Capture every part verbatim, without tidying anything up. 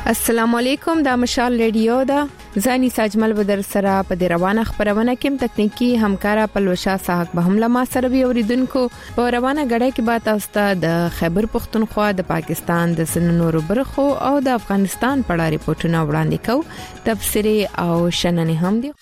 السلام علیکم، دا مشال ریډیو دا زانی ساجمل بدر سره په دې روانه خبرونه کې تکنیکی همکارا پلوشا صاحب به هم لما سره وی اوریدونکو په روانه غړې کې بات اوسته د خیبر پختونخوا د پاکستان د سننورو برخو او د افغانستان په اړه ریپورتونه وړاندې کو تفسیری او شننې هم دي.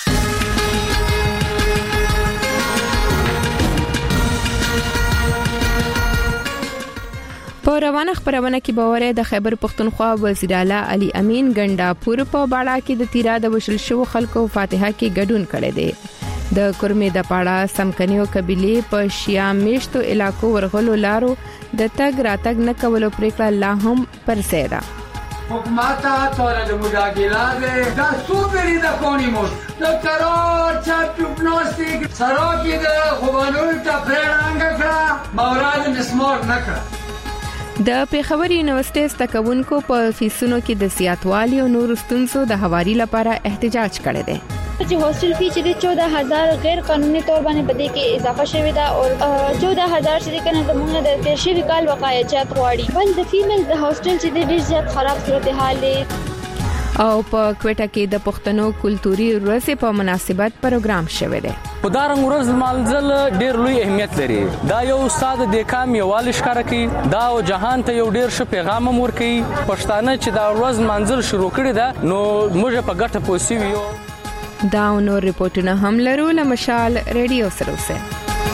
په روانه خبرونه کې باورې د خیبر پختونخوا وزیر اعلی علي امین ګنداپور په باړه کې د تیرا د وشل شو خلکو فاتحه کې ګډون کړي دي. د کورمې د پاړه سمکنیو قبيله په شیا میشتو علاقو ورغلو لارو د تګ راتګ نه کولو پریکړه لا هم پرسه ده. حکومت طور د مداخله دا سوپری د کونیموس د قرار چاپ پنوستیک سراکی د خوبانو ته پرانګ کړه موراد مسمار نکړه. د پیښور یونیورسيټي ستکونکو په فیسونو کې د سیاتوالي او نور ستونزو د حواري لپاره احتجاج کړی دی. چې هوسټل فی چې چودہ هزار غیر قانوني تور باندې بده کې اضافه شوی دا او چودہ هزار چې کنه زمونږ د تیر شوی کال وقایعات غواړي بل د فیمیل د هوسټل چې ډیر زیات خراب صورتحال دی. او په کوټه کې د پښتنو کلتوري ورځې په مناسبت پروګرام شوی دی. په دارنګ ورځ مالځل ډیر لوی اهمیت لري. دا یو استاد د کام یوال ښکار کوي دا او جهان ته یو ډیر ښه پیغام ورکوي. پښتانه چې دا ورځ منځل شروع کړي دا نو موږ په ګټه پوسیو. دا نو ریپورتونه هم لرو له مشال ریډیو سره وسه.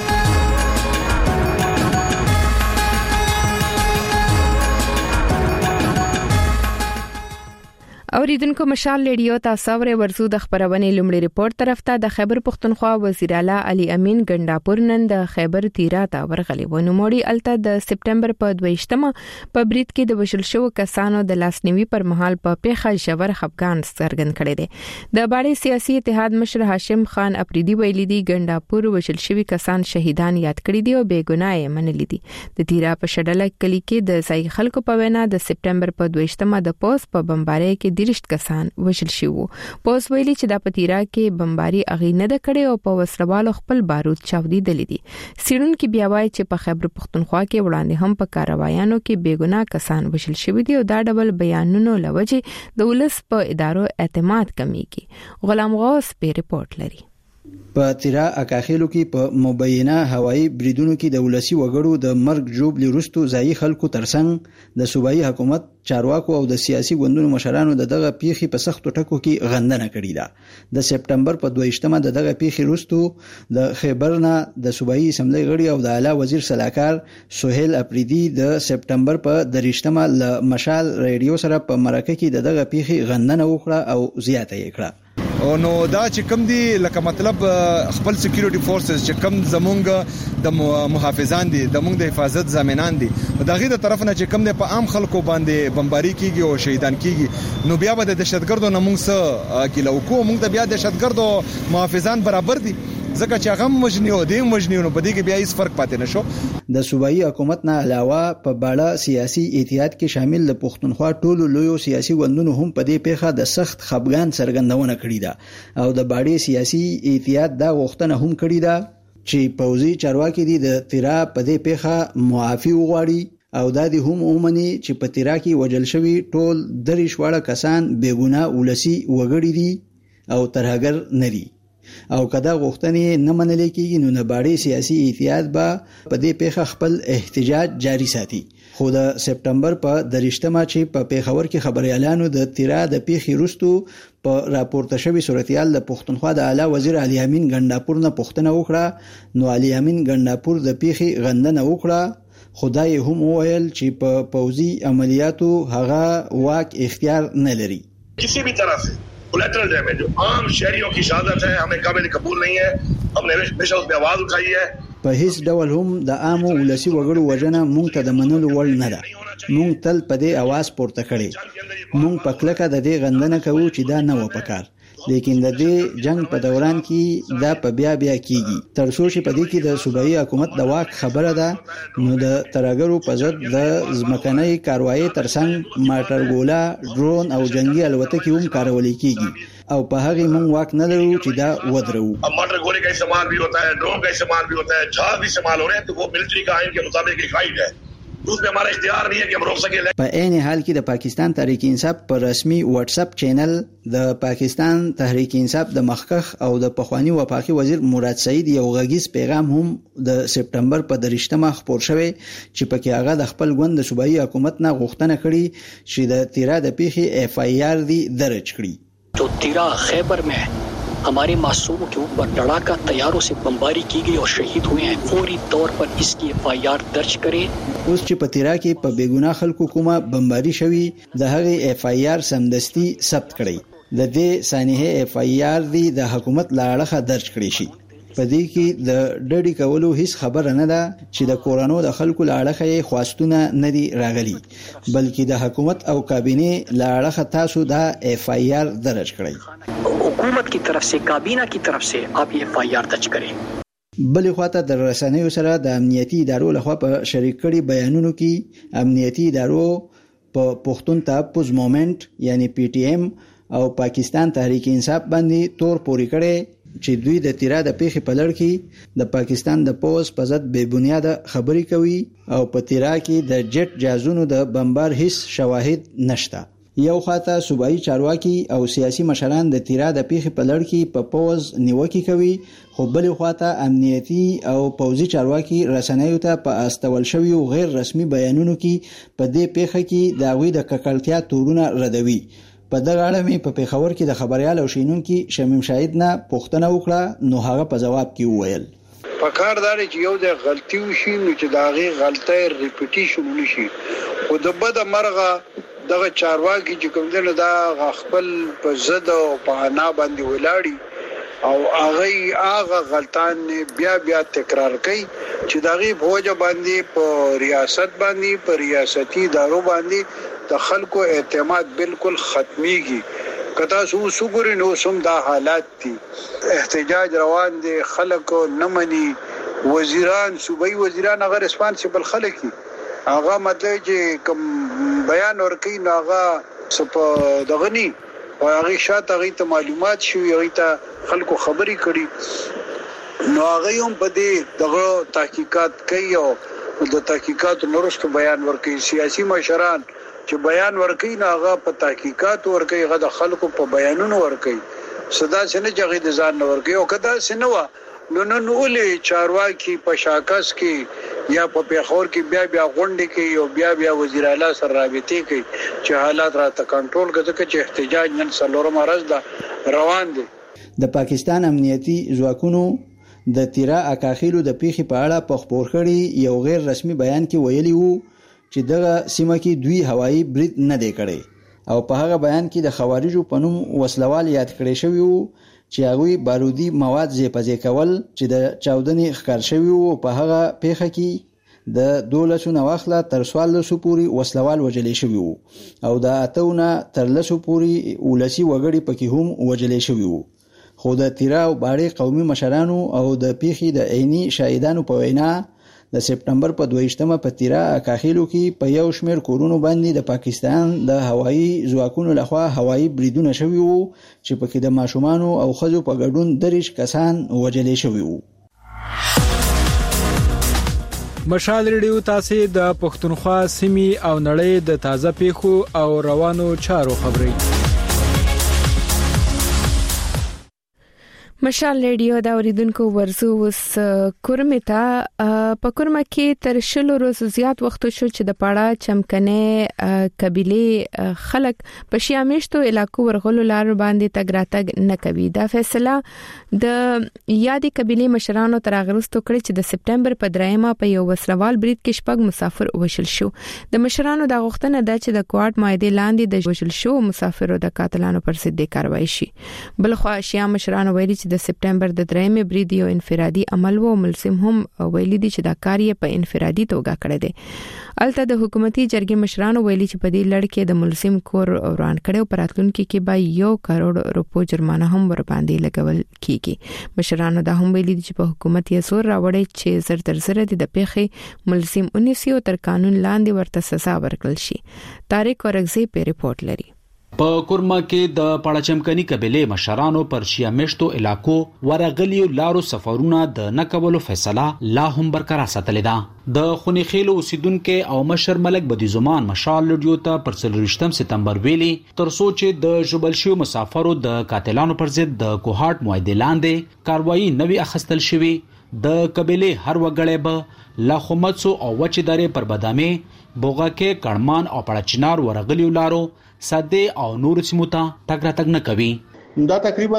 اوریدونکو مشال ریډیو تاسو ورې ورزو د خبرونه لومړی ریپورت طرف ته د خیبر پختونخوا وزیر اعلی علي امین ګنداپور نن د خیبر تیرا ته ورغلی و. نو موړي الته د سپټمبر په دویشتمه په بریټ کې د وشل شو کسانو د لاسنیوي پر مهال په پیښه ژور خفګان څرګند کړي دي. د باړې سیاسي اتحاد مشر هاشم خان اپریدي ویلي دي ګنداپور وشل شوی کسان شهیدان یاد کړي دي او بیګناه منلي دي. د تیرا په شډله کلی کې د ځای خلکو په وینا د سپټمبر په دویشتمه د پوس په بمبارۍ کې دیرشت کسان وشل شو. پوس ویلي چې د پتیرا کې بمباري اغي نه د کړي او په وسروالو خپل بارود چاودي دي. سیرون کې بیا وایي چې په خیبر پختونخوا کې وړاندې هم په کاروایانو کې بیګناه کسان وشل شوی دي او دا ډول بیانونو لوجه د ولس په ادارو اعتماد کمیږي. غلام غوث په ریپورت لري. په تیرا اکاخیلو کې په مبینه هوایی بریدونو کې د ولسی وګړو د مرګ جوب لرستو ځای خلکو ترڅنګ د صوبایي حکومت چارواکو او د سیاسي ګوندونو مشرانو د دغه پیښې په سختو ټکو کې غندنه کړې ده. د سپټمبر په دویشتمه د دغه پیښې وروسته د خیبرنا د صوبایي اسمبلی غړي او د اعلی وزیر صلاحکار سہیل اپریدي د سپټمبر په دریشتمه ل مشال ریډیو سره په مرکه کې د دغه پیښې غندنه وکړه او زیاته یې کړه. او نو دا چې کم دي لکه مطلب خپل سکیورټي فورسز چې کم زمونږ د محافظان دي د موږ د حفاظت ضامنان دي دا غي د طرف نه چې کم دي په عام خلکو باندې بمباري کیږي او شهیدان کیږي نو بیا به د دهشتګردو نه موږ سره کیلو کو موږ د بیا دهشتګردو محافظان برابر دي ځکه چې هغه مجنیو دي مجنیو په دې کې بیا هیڅ فرق پاتې نشو. د صوبایي حکومت نه علاوه په باړه سیاسي اتحاد کې شامل د پښتونخوا ټولو لویو سیاسي ګوندونو هم په دې پیښه د سخت خفګان څرګندونه کړې ده او د باړې سیاسي اتحاد دا غوښتنه هم کړې ده چې پوځي چارواکي دي د تیرا په دې پیښه معافي وغواړي او دا دي هم اومني چې په تیرا کې وجل شوی ټول دریش واړه کسان بیګناه ولسی وګړي دي او ترهګر نه دي او کدا غوښتنې نه منل کېږي نو نه باړې سیاسي اتحاد به په دې پیښه خپل احتجاج جاری ساتي. خو د سپټمبر په دریشتمه چې په پیښور کې خبريالانو د تیرا د پیښې وروسته په راپورته شوی صورتحال د پښتونخوا د اعلی وزیر علي امین ګنداپور نه پوښتنه وکړه نو علي امین ګنداپور د پیښې غندنه وکړه. خدای هم وویل چې په پوځي عملیاتو هغه واک اختیار نه لري. کسی بھی طرح سے کولیٹرل ڈیمیج جو عام شہریوں کی شہادت ہے ہمیں قابل قبول نہیں ہے. ہم نے ہمیشہ اس پہ آواز اٹھائی ہے. په هیڅ ډول هم د عامو ولسی وګړو وژنه مونږ ته د منلو وړ نه ده. مونږ تل په دې आवाज پورته کړي. مونږ په کلکه د دې غندنه کوو چې دا نه و پکار. لیکن د دې جنگ په دوران کې دا په بیا بیا کیږي تر څو چې په دې کې د صوبایي حکومت د واک خبره ده نو د ترګرو په ضد د ځمکنۍ کاروایی ترڅنګ ماټرګولا ډرون او جنگي الوتکې هم کارول کیږي او په هغه مونږ واک نه لرو چې دا ودرو. اب ماټرګولې کا استعمال بھی ہوتا ہے ڈرون کا استعمال بھی ہوتا ہے جہاز بھی استعمال ہو رہے ہیں تو وہ ملٹری کا آئین کے مطابق ایک رائٹ ہے रूस में हमारा इख्तियार नहीं है कि हम रोक सके। په عین حال کې د پاکستان تحریک انصاف پر رسمي واتس اپ چینل د پاکستان تحریک انصاف د مخکخ او د پخوانی وفاقي وزیر مراد سعید یو غږیز پیغام هم د سپټمبر په درشتمه خبر شوی چې پکې هغه د خپل ګوند د صوبایي حکومت نه غوښتنه کړې چې د تیرا د پیخي اف آی آر دی درج کړي। जो तीरा खैबर में हमारे मासूमों के ऊपर लड़ाका तैयारों से बमबारी की गई और शहीद हुए हैं, फौरी तौर पर इसकी एफ आई आर दर्ज करें। اوس چې په تیرا کې په بیګناه خلکو کومه بمباری شوی د هغه اف آی آر سمدستي ثبت کړي، د دې سانحه اف آی آر دی د حکومت لاړه درج کړي شي۔ په دې کې د ډډې کولو هیڅ خبره نه ده چې د کورونو د خلکو لاړه خواستونه نه دي راغلي، بلکې د حکومت او کابینه لاړه تاسو د اف آی آر درج کړئ، حکومت کی طرف سے کابینہ کی طرف سے آپ یہ ایف آئی آر درج کریں۔ بلې خواته د رسنیو سره د امنیتي ادارو لخوا په شریک کړي بیانونو کې امنیتي ادارو په پښتون تحفظ مومنت یعنی پی ټی ایم او پاکستان تحریک انصاف باندې تور پوري کړي چې دوی د تیرا د پیخي په لړ کې د پاکستان د پوز په ضد بے بنیاد خبري کوي او په تیرا کې د جټ جازونو د بمبار هیڅ شواهد نشته۔ یو خاطه صوبایي چارواکي او سیاسي مشران د تیرا د پیخي په لړ کې په پوز نیوکه کوي، خو بل خاطه امنیتي او پوزي چارواکي رسنیو ته په استول شوی او غیر رسمي بیانونو کې په دې پیخه کې د غوي د ککړتیا تورونه ردوي۔ په دغه اړه مې په پیښور کې د خبريال او شینونکو شمیم شاهد نه پوښتنه وکړه، نو هغه په جواب کې وویل پکار داري چې یو د غلطي وشي نو چې دا غي غلطه ریپیټیشن نشي، خو د بد مرغه دغه چارواکي چې کوم دنه دا خپل په زد او په انا باندې ولاړی او هغه هغه غلطان بیا بیا تکرار کوي چې دا غي فوج باندې په ریاست باندې په ریاستي ادارو باندې د خلکو اعتماد بالکل ختميږي۔ کدا سو سګوري نو سم دا حالات دي، احتجاج روان دي، خلکو نمني، وزیران صوبایي وزیران هغه ریسپانسیبل خلک دي، هغه مطلب چې کوم بیان ورکړي نو هغه سپ دغني او هغه شاته هغه ته معلومات شي، هغه ته خلکو خبري کړي نو هغه هم په دې دغه تحقیقات کوي او د تحقیقات نورستو بیان ورکړي۔ سیاسي مشران چې بیان ورکړي نو هغه په تحقیقات ورکړي، هغه د خلکو په بیانونو ورکړي، صدا څنګه چې د ځان ورکړي او کدا سينوا نو نو ولې چارواکي په شاکس کې یا په پیښور کې بیا بیا غونډې کوي او بیا بیا وزیر اعلی سره رابطې کوي چې حالات راته کنټرول کړي چې احتجاج نن څلورم ورځ ده روان دي۔ د پاکستان امنیتي ځواکونو د تیرا اکاخیلو د پیخي په اړه په خبر کړي یو غیر رسمي بیان کې ویلي وو چې دغه سیمه کې دوی هوایي برید نه دی کړی او په هغه بیان کې د خوارجو په نوم وسلوال یاد کړی شوی وو چې هغه بارودي مواد زیپځې کول چې د چاودنې ښکار شوی وو په هغه پیخه کې د دولسو نواخله تر سوالسو پوری وسلوال وجلې شوی وو او د اتونه تر لسو پوری ولسی وګړي پکې هم وجلې شوی وو، خو د تیرا او باړې قومي مشرانو او د پیخي د عیني شاهدانو په وینا د سپټمبر په دویشتمه په تیرا اکاخیلو کې په یو شمېر کورونو باندې د پاکستان د هوایي ځواکونو لخوا هوایي بریدونه شوي وو چې پکې د ماشومانو او ښځو په ګډون دریش کسان وژلې شوي وو۔ مشال ریډیو تاسو د پښتونخوا سیمې او نړۍ د تازه پیښو او روانو چارو خبري مشال ریډیو دا اوریدونکو ورزو وس کورمتا په کورمه کې تر شلو ورځې زیات وخت شو چې د پاړه چمکنه قبيله خلک په شیامیشتو علاقو ورغلو لار باندې تګ راتګ نه کوي۔ دا فیصله د یادې قبيله مشرانو تر اغرستو کړی چې د سپټمبر په درېمه په یو وسلوال برید کې شپږ مسافر وشل شو۔ د مشرانو د غوښتنه ده چې د کوارټ مایده لاندې د وشل شو مسافرو د قاتلانو پر ضد کاروایی شي۔ بلخو شیا مشرانو ویلي چې د سپټمبر د درېمې برید یو انفرادي عمل وو، ملزم هم ویلي دي چې دا کار یې په انفرادي توګه کړی دی۔ الته د حکومتي جرګې مشرانو ویلي چې په دې لړ کې د ملزم کور وران کړو، پراتلونکو کې به یو کروڑ روپو جرمانه هم ور باندې لګول کیږي۔ مشرانو دا هم ویلي چې په حکومت یې زور راوړی چې زر تر زر د پیښې ملزم ونیسي او تر قانون لاندې ورته سزا ورکړل شي۔ طارق اورغزی په ریپورت لري۔ په کورما کې د پړچمکني قبيله مشرانو پر شیا مشتو علاقو ورغلیو لارو سفرونه د نکولو فیصله لا هم برقرار ساتلې ده. د خونیخیلو اوسیدونکو او مشر ملک بدیزمان مشال لډیو ته پر څلورشتم سپتمبر ویلي تر سوچ د جبلشیو مسافرو د قاتلانو پر ضد د کوهاټ معاهده لاندې کاروایی نوي اخستل شوی. د قبيله هر وګړی به لا خمڅو او وچدارې پر بادامي بوغاکه کړمان او پړچنار ورغلیو لارو ساده او نور سیمو ته تګ راتګ نه کوي. دا تقریبا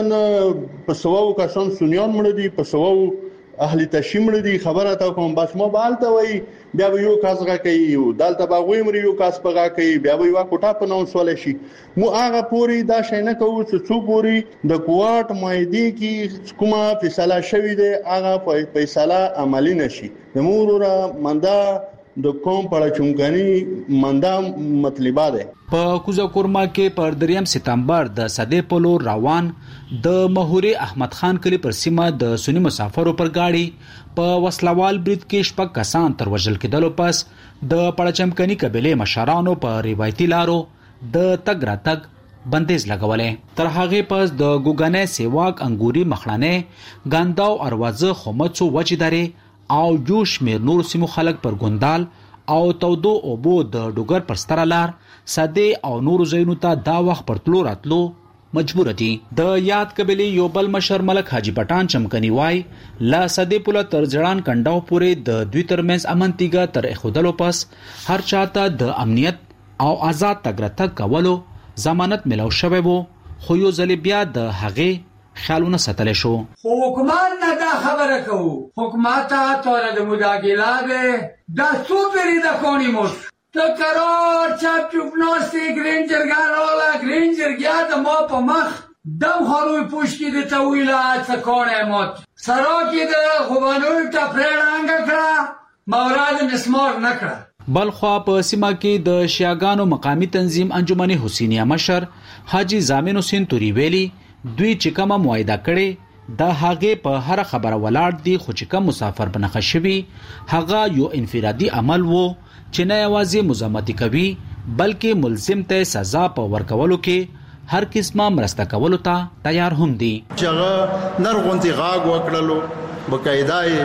په سوو کسان سنیان مړ دي، په سوو اهل تشیم مړ دي. خبره تا کوم بس مو بالته وای بیا یو کاسغه کوي یو دالته باغوي مر یو کاس پغا کوي بیا یو کوټه په نو سوال شي. مو هغه پوری دا شینه کوو چې څو پوری د کوارټ مایدی کی کومه فیصله شوی دی هغه فیصله عملی نشي. د مورورا مندا د کوم پړچونګنی مندا مطلبه ده. په کوزا کورما کې پر دریم سپتمبر د صدې پلو روان د مهوري احمد خان کلی پر سیمه د سنی مسافرو پر گاډي په وسلوال برید کې شپږ کسان تر وژل کېدلو پس د پړچمکني قبيله مشرانو په روایتي لارو د تګ راتګ بندیز لګولې. تر هغه پس د ګوګنې سیواک انګوري مخړانه ګانداو اروازه خمڅو وچداري او جوش میر نور سیمو خلک پر ګوندال او تودو اوبو د ډوګر پر ستر لار ساده او نور زینو ته دا وخت پر تلو راتلو مجبور دي. د یاد قبيله یو بل مشر ملک حاجی پټان چمکني وای لا ساده پوله تر ځړان کنډاو پورې د دوی ترمنځ امنتیګه تر اخودلو پس هر چاته د امنیت او آزاد تګ راتګ کولو ضمانت ملو شوی وو، خو یو ځل بیا د هغه خیالونه ستل شو. خو حکومت نه دا خبره کوو. حکومت طور د مداخله دا سوپری د کونیموس تو قرار چپ چپ ناستی گرینجر گارولا گرینجر گیا د ما په مخ دم خروی پوشکی د تویلا څکونه موت سراکی د خوبانول ته پرړانګ کړه موراد مسمار نکړه. بلخوا په سیمه کې د شیاګانو مقامی تنظیم انجمن حسینیه مشر حاجی زامن حسین توری ویلی دوی چې کومه معاهده کړي د هغه په هر خبره ولاړ دي، خو چې کوم مسافر بنخښ شوی هغه یو انفرادي عمل وو چې نه یوازې مزاحمت کوي بلکې ملزم ته سزا په ورکولو کې هر قسمه مرسته کولو ته تیار هم دي. چې هغه نرغونتي غاګ وکړلو بقاعده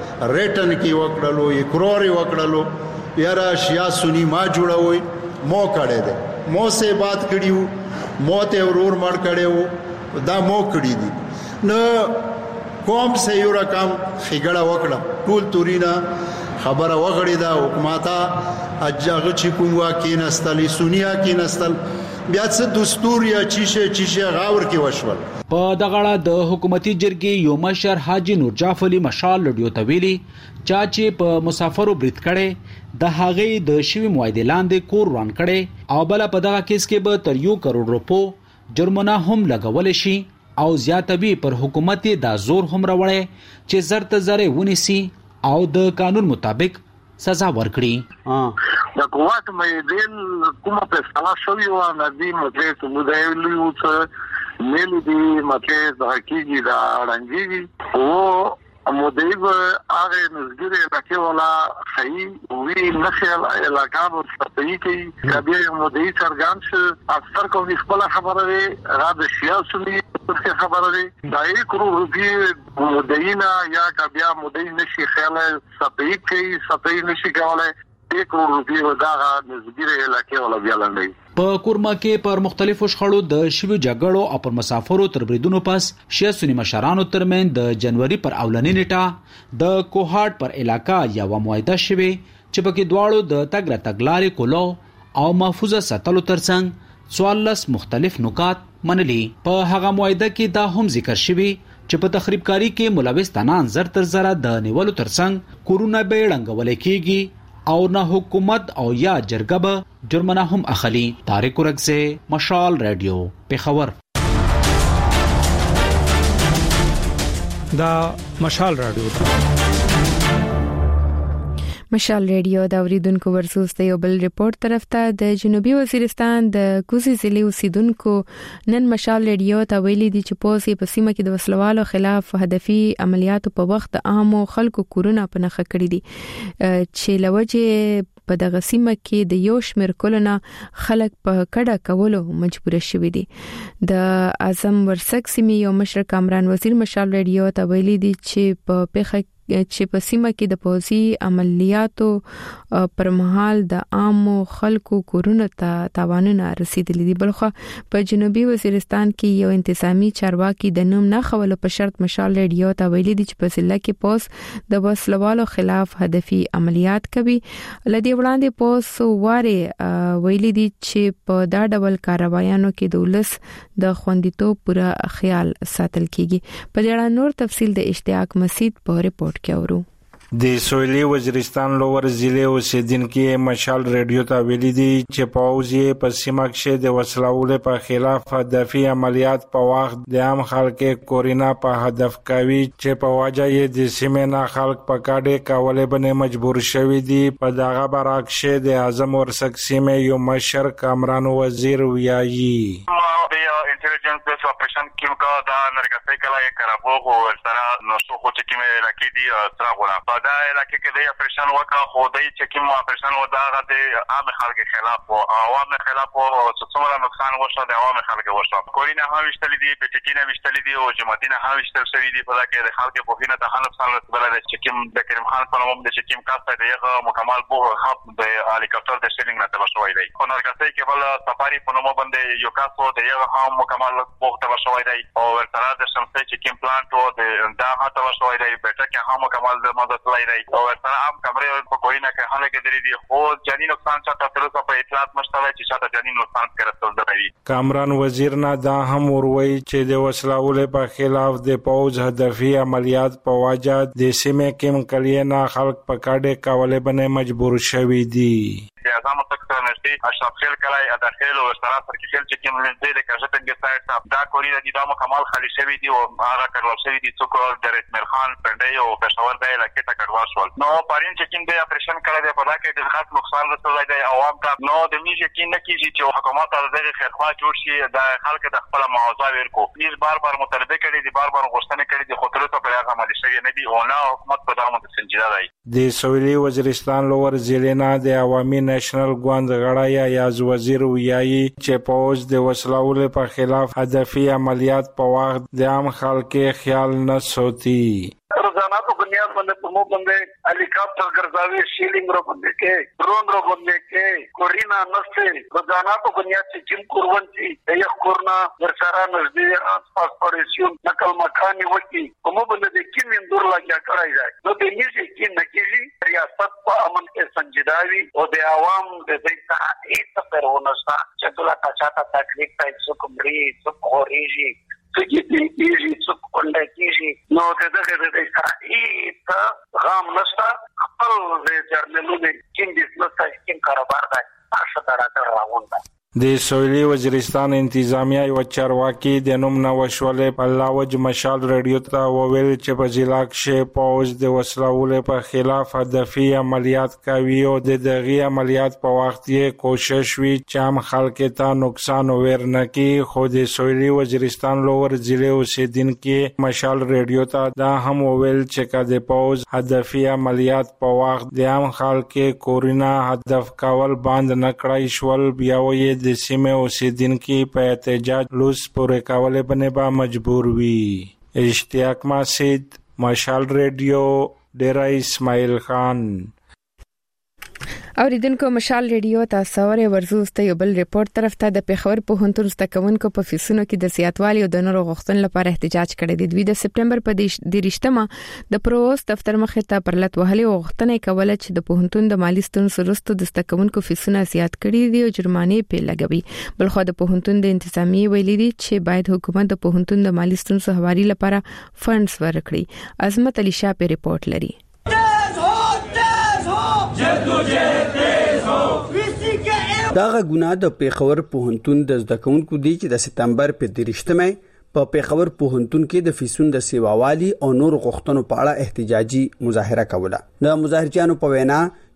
ریټن کې وکړلو اقرار وکړلو یاره شیا سنی ما جوړوي مو کړه دې مو سه بات کړیو مو ته ورور مړ کړو دا مو کړی دي نو کوم سه یو رقم خګړه وکړه ټول تورینا خبره وغړی دا حکومتا اجاغه چې کوم واکې نستلی سونیا کې نستل بیا څه دستور یا چیشه چیشه غاور کې وشول. په دغه د حکومتي جرګې یو مشر حاجی نور جعفر علي مشال لډیو تویلی چا چې په مسافرو برید کړي د هغه د شوی معاهده لاندې کور روان کړي او بل په دغه کیس کې به تر یو کروڑ روپو جرمانه هم لګول شي او زیاتوي پر حکومت دا زور هم راوړي چې زرت زره ونیسي او د قانون مطابق سزا ورکړي. د قوت مې دل کومه په سلا شوی و نه دی مته ته مودایلی و څه ملي دی مته د حقیقي دا رنګي او مودایب هغه نزګری لکه ولا صحیح وی نخل علاقه او صحیح کی کبه مودای سرګان څخه اکثر کوم خپل خبره را د سیاسي څه خبره دی دا یو کرو روپی موداینا یا کبه مودای نشي خیال صحیح کی صحیح نشي کوله یک کرو روپی وداغه نزګری علاقه ولا بیا لندې. په کورما کې پر مختلفو شخړو د شوی جګړو او پر مسافرو تر بریدونو پس شیا سنی مشرانو ترمن د جنوري پر اولنی نیټه د کوهاټ پر علاقہ یا و معاهده شوی چې پکې دواړو د تګ راتګلارې کولو او محفوظه ساتلو ترڅنګ څوارلس مختلف نکات منلي. په هغه معاهده کې دا هم ذکر شوی چې په تخریبکاری کې ملوث تنان زر تر زره د نیولو ترڅنګ کورونه به ړنګول کېږي او نه حکومت او یا جرګه به جرمانه هم اخلي. طارق ورغزه مشال رادیو پیښور. دا مشال رادیو مشال ریډیو دا اوریدونکو ورسوس ته یو بل ریپورت طرف ته د جنوبي وزیرستان د کوزي ضلع اوسیدونکو نن مشال ریډیو ته ویلي دي چې پوسې په سیمه کې د وسلوالو خلاف هدفي عملیاتو په وخت عامو خلکو کورونه په نخښه کړی دي چې لوجه په دغه سیمه کې د یو شمېر کلونه خلک په کډه کولو مجبور شوي دي. د اعظم ورسک سیمې یو مشر کامران وزیر مشال ریډیو ته ویلي دي چې په پیښه چې په سیمه کې د پوځي عملیاتو پر مهال د عامو خلکو کورونه ته تاوانونه رسیدلي دي. بلخو په جنوبي وزیرستان کې یو انتظامی چارواکي د نوم نه خولو په شرط مشال ریډیو ته ویلي دي چې په ضلع کې پوس د وسلوالو خلاف هدفي عملیات کوي. لدی وړاندې پوس واره ویلي دي چې په دا ډول کاروایانو کې د ولس د خوندیتوب پوره خیال ساتل کیږي. په دې اړه نور تفصیل د اشتیاق مسید په ریپورت د سویلي وزیرستان لوور ضلع اوسیدونکو مشال ریډیو ته ویلي دي چې پوځ یې په سیمه کې د وسلوالو په خلاف هدفي عملیات په وخت د عام خلکو کورینا په هدف کوي چې په وجه یې د سیمې نه خلک په کډه کولې باندې مجبور شوي دي. په دغه برعکس د اعظم ورسک سیمې یو مشر کامران وزیر ویایي انټيليجنس د اپریشن کیو کا دا نرګسای کلا یې کرابو او سره نو څو خو چې کیمه علاقې دي سره غوړه په دا علاقې کې د اپریشن وکړه خو دای چې کیمو اپریشن و دا د عام خلکو خلاف او عوام خلاف او څومره نقصان وشو د عوام خلکو وشو. کورینا هم وشتل دي پټکینه وشتل دي او جماعتینه هم وشتل شوی دي په دا کې د خلکو په خینه ته نقصان رسول د چې کیم د کریم خان په نوم د چې کیم کاسته دیغه مکمل بو خط د هلیکاپټر د سیلینګ نه تبه شوی دی. په نرګسای کې بل سفاری په نوم باندې یو کاسو دیغه هم مکمل بو تبه شوی دی او ورته د شمسي چې کیم پلانټ او د دا هاته شوی دی پټه کې هم مکمل د مدد لای دی او ورته هم کمرې په کوینه کې حاله کې درې دي خو جنین نقصان چاته تر اوسه په اطلاعات مشته چې چاته جنین نقصان کړتل دی. کامران وزیر نه دا هم وروي چې د وسلوالو په خلاف د پوز هدفي عملیات په وجه د سیمې کې مکلینا خلک په کډه کولې باندې مجبور شوي دي. د اعظم سکتور نشي اشرف خیل کلای داخل او سره سره کې چې کوم لږه د کاژتنګ سایت دا کورینا دي دا مکمل خالي شوی دي او هغه کړل شوی دي څوک د رسمل خان پندای او پېښور د علاقې ته کډوال شول. نو پارین چې کوم د اپریشن کړی دی په لکه د خاص نقصان رسولای دی عوام ته نو د میږي کې نه کیږي چې حکومت د خیرخوا جوړ شي د خلکو د خپل معاوضه ورکو. هیڅ بار بار مطالبه کړي دي بار بار غوښتنه کړي دي خو تر اوسه په هغه عملي شوی نه دي او نه حکومت په دغه متن سنجیده دی. د سویلي وزیرستان لوور ضلع نه د عوامي نېشنل ګوند غړی یاز وزیر ویایي چې پوز د وسلوالو په خلاف هدفي عملیات په وخت د عام خلکو خیال نه ساتي. روزانه په بنیاد باندې په مو باندې هلیکاپټر ګرځاوي شیلینګ رو باندې کې ډرون رو باندې کې کورینا نسته روزانه په بنیاد چې جیم کورونتي یو کورنا ورسره نږدې آسپاس پاریسیون نقل مکانی وکی په مو باندې د کیم اندور لاګیا کړای دی. نو د دې چې نه کیږي ریاست په امن کې سنجیداوي او د عوام د دې ته هیڅ پرونستا چې دلا تا چاته تکلیف پای څو کومري څو خوريږي چې دې دې څو کونډه کیږي نو دغه د دې سره هیڅ غام نشته. خپل د جرنالونو کې د سلطه کې کاروبار دی تاسو ته راځي. د سویلي وزیرستان انتظامیه یو چارواکي د نوم نوښولې په لاوج مشال ریډیو ته وویل چې په ضلع کې پوز د وسلوالو په خلاف هدفي عملیات کوي او د دغه عملیات په وخت یې کوشش وی چې عام خلکو ته نقصان ورنکړي. خو د سویلي وزیرستان لوور ضلع اوسیدونکو مشال ریډیو ته دا هم وویل چې کله د پوز هدفي عملیات په وخت د عام خلکو کورینا هدف کول بند نکړای شول بیا وې د سیمې اوسیدونکو په احتجاج لوس پورې کولې باندې به مجبور وي. اشتیاق مسید مشال ریډیو ډیرا اسماعیل خان. اوریدونکو مشال ریډیو تاسو ورې ورزوسته یو بل ریپورت طرف ته د پیښور په هنتون ستکونکو په فیسونو کې د زیاتوالي او د نورو غوښتنو لپاره احتجاج کړی دی. دوی د سپټمبر په دیرشتمه د پرووست دفتر مخې ته پر لټ وهلي غوښتنې کوله چې د پوهنتون د مالی ستونزو سره د ستکونکو فیسونه زیات کړي دي او جرمانې په لګوي. بلخو د پوهنتون د انتظامی ویلي دي چې باید حکومت د پوهنتون د مالی ستونزو حوالي لپاره فندز ورکړي. عظمت علي شاه په ریپورت لري. داغه ګناه د پیښور پوهنتون د زده کوونکو دی چې د سپتمبر په دیرشتمه په پیښور پوهنتون کې د فیسون د سیواوالي او نور غوښتنو په اړه احتجاجي مظاهره کوله. د مظاهرچیانو په وینا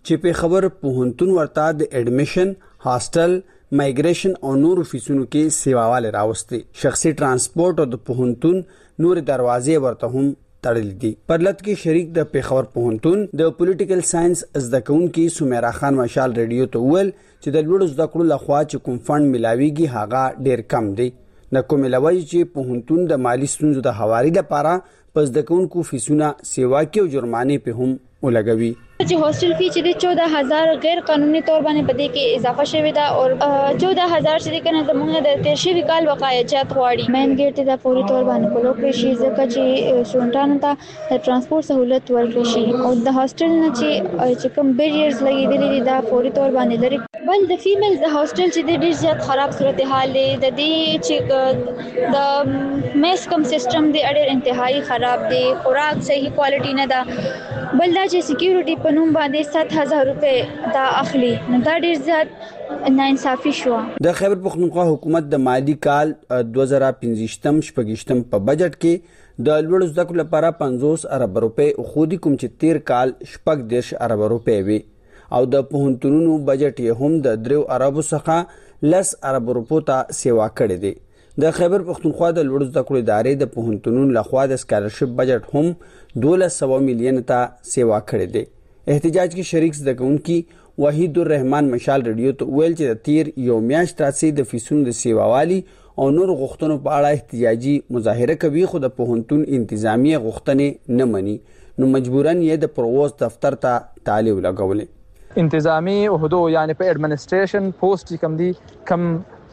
چې پیښور پوهنتون ورته د اډمیشن، هاستل، مایګریشن او نور فیسونو کې سیواواله راوستي. شخصي ترانسپورت او د پوهنتون نور دروازې ورته هم تړل دي. پرلط کې شریک د پیښور پوهنتون د پولیټیکل ساينس زده کوونکي سمیرا خان مشال ریډیو ته ویل چې د لوړ زده کړو لخوا چې کوم فند ملاويږي هغه ډیر کم دی. د کوم لوي چې پوهنتون د مالی ستونزو د حوالې لپاره پس د کوونکو فیسونه سیوا کې او جرمانه په هم ولګوي. چې هاستل فی چې چودہ هزار غیر قانوني تور باندې پدې کې اضافه شوې ده او چودہ هزار چې کنه زموږ د تیر شوی کال وقایجات غواړي. مین ګیټ ته د فوري تور باندې په لوکل شي ځکه چې سټوډنټانو ته د ترانسپورت سہولت ورکړي شي او د هاستل نه چې چې کوم بیریرز لګیدلي دي دا فوري تور باندې لري. بل د فیمیل د هاستل چې د ډیر زیات خراب صورتحال دی. د دې چې د میس کم سیستم دی اړ انتهایی خراب دی. خوراک صحیح کوالټي نه ده. بل دا چې سکیورټي په نوم باندې سات هزار روپے دا اخلي نو دا ډیر زیات ناانصافي شو. د خیبر پختونخوا حکومت د مالی کال دوه زره پنځه شپږم په بجټ کې د لوړ زده کړو لپاره پنځوس ارب روپے خو دي کوم چې تیر کال شپږ دیرش ارب روپے وي او د پوهنتونونو بجټ یې هم د درو ارب څخه لس ارب روپو ته سیوا کړی دی. د خیبر پختونخوا د لوړ زده کړو ادارې د پوهنتونونو لخوا د سکالرشپ بجټ هم دولس سوه میلیون ته سیوا کړی دی. احتجاج کې شریک زده کوونکي وحید الرحمن مشال ریډیو ته ویل چې د تیر یو میاشت راځي د فیسونو د سیواوالي او نور غوښتنو په اړه احتجاجي مظاهره کوي خو د پوهنتون انتظامیه غوښتنې نه مني نو مجبورن یې د پرووز دفتر ته تعلیق لګولې. انتظامی عہدو یعنی په ایڈمنسټریشن پوسټ کم دي کم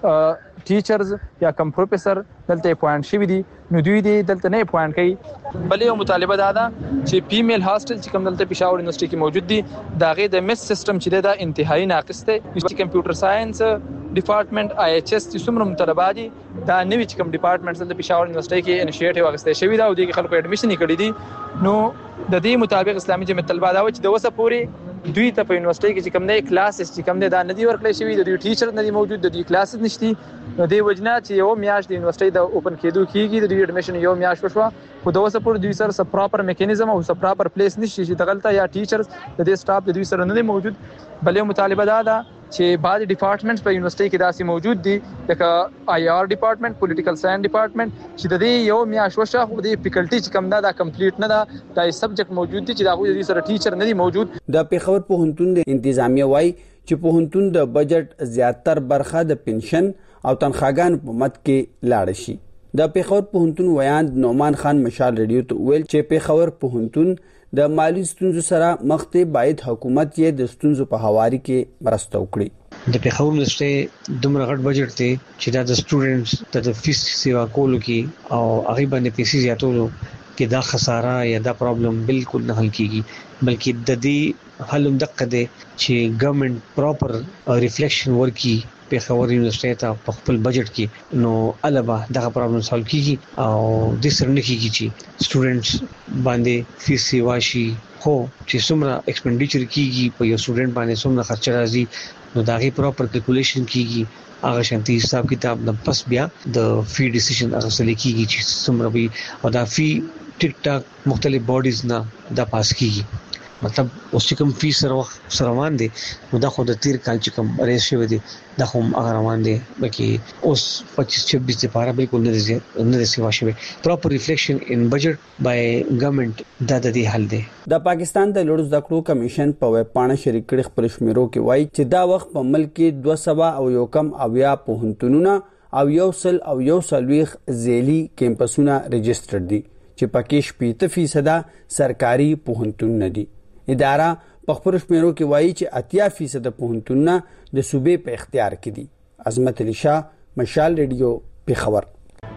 ټیچرز یا کم پروفیسر دلته اپوینټ شوی دي نو دوی دې دلته نه اپوینټ کوي. بلې یو مطالبه دا ده چې فیمیل هاستل چې کوم دلته پېښور یونیورسيټي کې موجود دي دا غي د میس سیستم چې دا انتهایی ناقص دی. چې کمپیوټر ساينس ډپارټمنټ آی ایچ اس چې څومره مطالبات دي دا نوې چې کوم ډپارټمنټ د پېښور یونیورسيټي کې انیشیټیو اخیستل شوی دا او د خلکو اډمیشن کړي دي نو د دې مطابق اسلامي جمعیت طلبه دا و چې د وسه پوری دوی ته په یونیورسيټي کې چې کوم نه کلاسز چې کوم نه دا ندي ورکړی شوی د دوی ټیچر ندي موجود د دوی کلاسز نشتی نو د وجنه چې یو میاش د یونیورسيټي د اوپن کېدو کیږي د دوی اډمیشن یو میاش وشو خو د وسه پور دوی سره سب پراپر میکانیزم او سب پراپر پلیس نشي چې دغلطه یا ټیچرز د دې سټاف د دوی سره نه موجود. بلې مطالبه دا ده چې بعض ډپارټمنټس په یونیورسيټي کې داسې موجود دي لکه آی آر ډپارټمنټ، پولیټیکل ساينس ډپارټمنټ چې د دې یو میاش وشو خو د فیکلټي چې کوم دا کمپلیټ نه ده دا سبجیکټ موجود دي چې دا غوډي سره ټیچر نه دي موجود. د پیښور پوهنتون د انتظامیه وای چې پوهنتون د بجټ زیاتر برخه د پنشن او تنخواګان په مت کې لاړ شي. د پیښور پوهنتون ویاند نومان خان مشال ریډیو ته ویل چې پیښور پوهنتون د مالی ستونزو سره مخ ته باید حکومت یې د ستونزو په حواري کې مرسته وکړي. د پیښور یونیورسيټي دومره غټ بجټ دی چې دا د سټوډنټس د فیس سیوا کولو کې او هغه باندې پیسې زیاتولو کې دا خساره یا دا پرابلم بالکل نه حل کیږي بلکې د دې حل هم دقه دی چې ګورنمنت پراپر ریفلیکشن ورکي پیښور یونیورسيټي ته په خپل بجټ کې نو البته دا پرابلم سالو کیږي او د سر نه کیږي چې سټوډنټس باندې فیس سیوا شي خو چې څومره ایکسپنډیچر کیږي په یو سټوډنټ باندې څومره خرچ راځي نو دا غي پراپر کیلکولیشن کیږي هغه شانتي حساب کتاب نه پس بیا د فی ډیسیژن اخیستل کیږي چې څومره وي او دا فی ټیک ټاک مختلف باډیز نه دا پاس کیږي. مطلب اوس چې کوم فی سره سره روان دي نو دا خو د تیر کال چې کوم ریس شوی دی دا هم هغه روان دي بلکې اوس پچیس چھبیس لپاره بالکل نه دي نه دي سیوا شوی. پراپر ریفلیکشن ان بجټ بای ګورنمنت دا د دې حل دی. د پاکستان د لوړ زده کړو کمیشن په ویب پاڼه شریک کړي خپل شمیرو کې وایي چې دا وخت په ملک کې دوه سوه او یو کم اویا پوهنتونونه او یو سل او یو سلويخ ذیلی کیمپسونه رجسټر دي چې پکې شپږ فیصد سرکاري پوهنتونونه دي. اداره په خپل شمیرو کې وایي چې اتیا فیصد پوهنتونونه د صوبې په اختیار کې دي. عظمت علي شاه، مشال ریډیو، پیښور.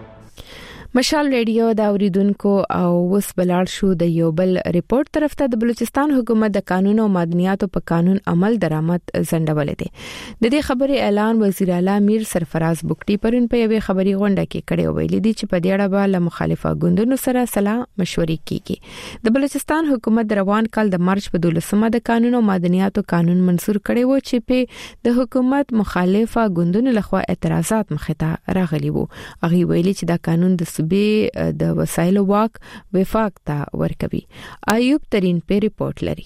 مشال ریډیو دا اوریدونکو او وس بلال شو د یو بل ریپورت طرف ته د بلوچستان حکومت د قانون او مدنیاتو په قانون عمل درآمد زندولې دي. د دې خبرې اعلان وزیر اعلی میر سرفراز بوکټي پرون په یوې خبري غونډه کې کړی ویل دي چې په دې اړه به له مخالفه ګوندونو سره صلاح مشورې کیږي. د بلوچستان حکومت روان کال د مارچ په دولسمه د قانون او مدنیاتو قانون منسور کړی و چې په د حکومت مخالفه ګوندونو لخوا اعتراضات مخته راغلي وو. هغه ویلي چې دا قانون د به د وسایلو واک وفاق ته ورکوي. ایوب ترين په ریپورت لري.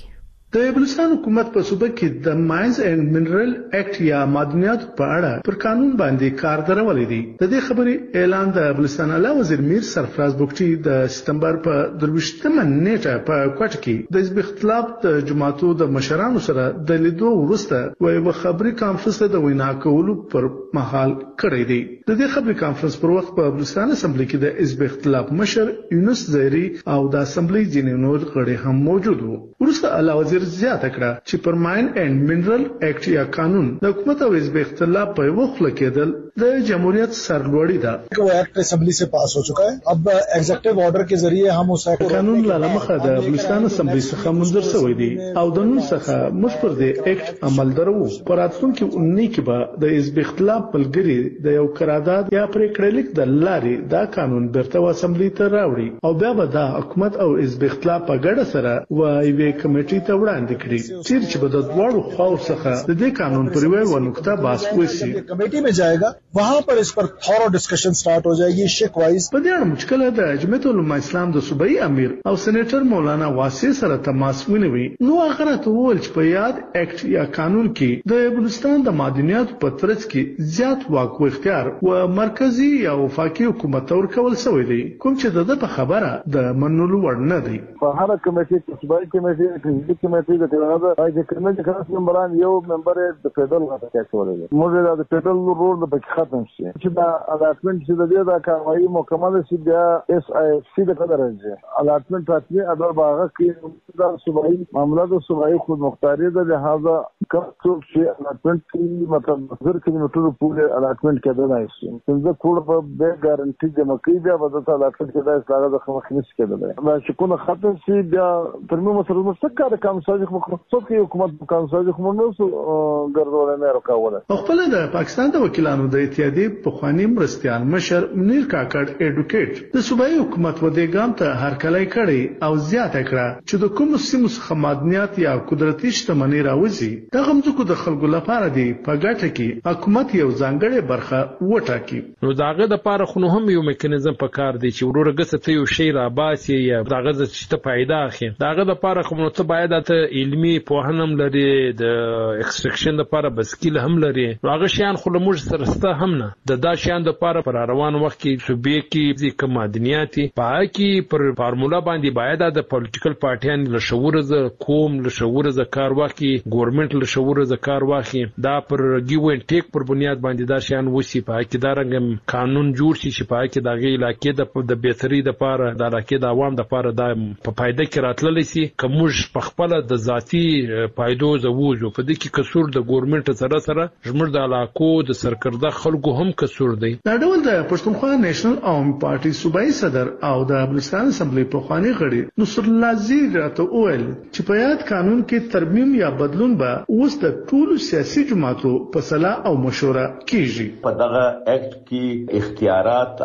د بلوچستان حکومت په صوبه کې د ماینز اینڈ منرل ایکټ یا معدنیات په اړه پر قانون باندې کار درولې دي. د دې خبرې اعلان د بلوچستان اعلی وزیر میر سرفراز بوکټي د سپتمبر په درویشتمه نیټه په کوټه کې د حزب اختلاف د جماعتو د مشرانو سره د لیدو وروسته یو خبري کانفرنس د وینا کولو پر مهال کړی دی. د دې خبري کانفرنس پر وخت په بلوچستان اسمبلی کې د حزب اختلاف مشر یونس زهري او د اسمبلی ځینې نور غړي هم موجود وو. وروسته اعلی وزیر زیاته کړه چې پر ماین اینڈ منرل ایکټ یا قانون د حکومت او حزب اختلاف په وخت لکېدل د جمهوریت سرلوړی ده. وہ ایکٹ اسمبلی سے پاس ہو چکا ہے. اب ایگزیکٹو آرڈر کے ذریعے ہم اس قانون لاله مخه د بلوچستان اسمبلی څخه منظور شوی دی او د نن څخه موږ پر دې ایکټ عمل درو. په راتلونکي اونۍ کې به د حزب اختلاف ملګري د یو قرارداد یا پریکړه لیک د لارې دا قانون بیرته اسمبلی ته راوړي او بیا به دا حکومت او حزب اختلاف په ګډه سره وایي کمیټې ته وړاندې کړي چې به د دواړو خواو څخه د دې قانون پر یوه نقطه بحث وشي. کمیټې میں جائے گا وہاں پر اس پر تھورو ڈسکشن سٹارٹ ہو جائے گی. شیک وائز په دې اړه مشکله د جمعیت العلماء اسلام د صوبایي امیر او سېنیټر مولانا واسع سره تماس ونیوي. نو هغه راته وویل چې په یاد ایکټ یا قانون کې د بلوچستان د معدنیاتو په ترڅ کې زیات واک او اختیار و مرکزی یا وفاقي حکومت ورکول شوی دی کوم چې د خبره د منلو وړ نه دی. په هر کمیټې کې صوبایي کمیټې ټیکنیکي کمیټې د ټولنه د کمیټې خاص ممبران یو ممبر د فدرال غټه کولای موږ د فدرال رول د بچ ختم شي چې دا الاټمنټ چې د دې د کاروایی مکمل شي بیا اس آی اف سی د قدر راځي. الاټمنټ راتلي اډر باغه کې د صوبایي معاملات او صوبایي خود مختاري د لہذا کڅوب شي الاټمنټ کې مطلب زر کیلومتر پورې الاټمنټ کېدلای شي. څنګه کور په به ګارانټي جمع کوي بیا به د الاټمنټ کې د اسلام د خمخنس کېدلای. دا چې کو ختم شي بیا ترمیم مسله مستقره کم ساجخ مخصوص کې حکومت کم ساجخ مونږ ګرځول نه راکاوله. خپل د پاکستان د وکیلانو د اتحادیې په خواني مرستيال مشر منیر کاکړ اډوکیټ د صوبایي حکومت و دې ګام ته هرکلی کړي او زیاته کړه چې د کوم سیمو څخه معدنیات یا قدرتي شتمنۍ راوځي د غمځکو د خلکو لپاره دی په ګټه کې حکومت یو ځانګړې برخه وټاکي. نو داغه د پاره خو هم یو میکانیزم په کار دی چې ورور غسه ته یو شی را باسي یا داغه چې ته پیدا اخی داغه د پاره خو نو ته باید ته علمي پوهنم لري د ایکستراکشن لپاره بسکیل هم لري. هغه شیان خو موږ سره ستا هم نه د دا شیان د پاره پر روان وخت کې صوبې کې د کمادنیاتي پاکي پر فارمولا باندې باید د پولیټیکل پارټیان له شعور ز کوم له شعور ز کار واخی ګورنمنت له شعور ز کار واخی دا پر گیو ان ټیک پر بنیاد باندې دا شیان وسی پاکي دا رنګ قانون جوړ شي چې پاکي دغه علاقې د د بهتري د پاره د علاقې د عوام د پاره د په فائدې کې راتللی سي کومج په خپل د ذاتی فائدو زووجو په دې کې قصور د ګورنمنت سره سره زموږ د علاقو د سرکرده خلکو هم قصور دی. دا ډول د پښتونخوا نېشنل عوام پارټي صوبایي صدر او د بلوچستان اسمبلی په خواني غړي نصر الله زیر راته وویل چې په یاد قانون کې ترمیم یا بدلون به اوس د ټولو سیاسي جماعتو په صلاح او مشوره کیږي. په دغه اکټ کې اختیارات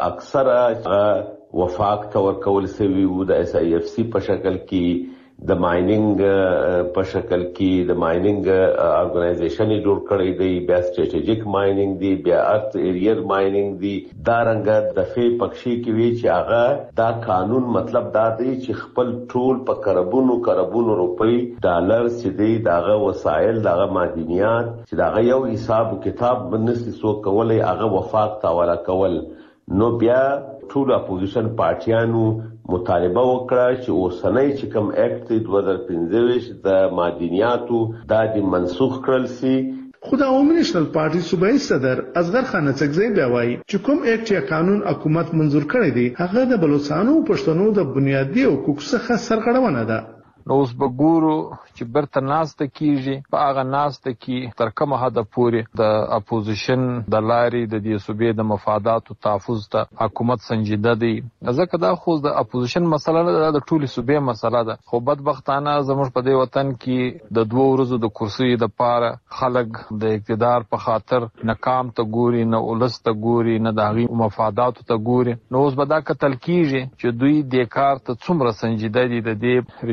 اکثره وفاق تور کول سوي وو د اس آی اف سی په شکل کې د مایننګ په شکل کې د مایننګ ارګنایزیشن جوړ کړی دی بیا سټریټیجیک مایننګ دی بیا ارت ایریر مایننګ دی دا رنګ د فی پکشي کې وی چې هغه دا قانون مطلب دا دی چې خپل ټول په کربونو کربونو روپی ډالر چې دی داغه وسایل داغه معدنیات چې داغه یو حساب کتاب بنسي سو کولای هغه وفاق تاواله کول. نو بیا ټول اپوزیشن پارټیانو مطالبه وکړه چې اوسنۍ چې کوم اکټ دوه هزار پنځه د معدنیاتو دا د منسوخ کړل سي. خو د عوامي نېشنل پارټي صوبایي صدر اصغر خان اڅکزی بیا وایي چې کوم اکټ یا قانون حکومت منظور کړی دی هغه د بلوچستانو پښتنو د بنیادي حقوقو څخه سرغړونه ده. نو اوس به ګورو چې برته ناسته کیږي په هغه ناسته کې تر کومه حده پورې د اپوزیشن د لارې د دې صوبې د مفاداتو تحفظ ته حکومت سنجیده دی. ځکه دا خو د اپوزیشن مسله نه ده د ټولې صوبې مسله ده. خو بدبختانه زموږ په دې وطن کې د دوه ورځو د کرسۍ د پاره خلک د اقتدار په خاطر ناکام ته ګوري نه ولس ته ګوري نه د هغې مفاداتو ته ګوري. نو اوس به دا کتل کیږي چې دوی دې کار ته څومره سنجیده دي د دې رښتیا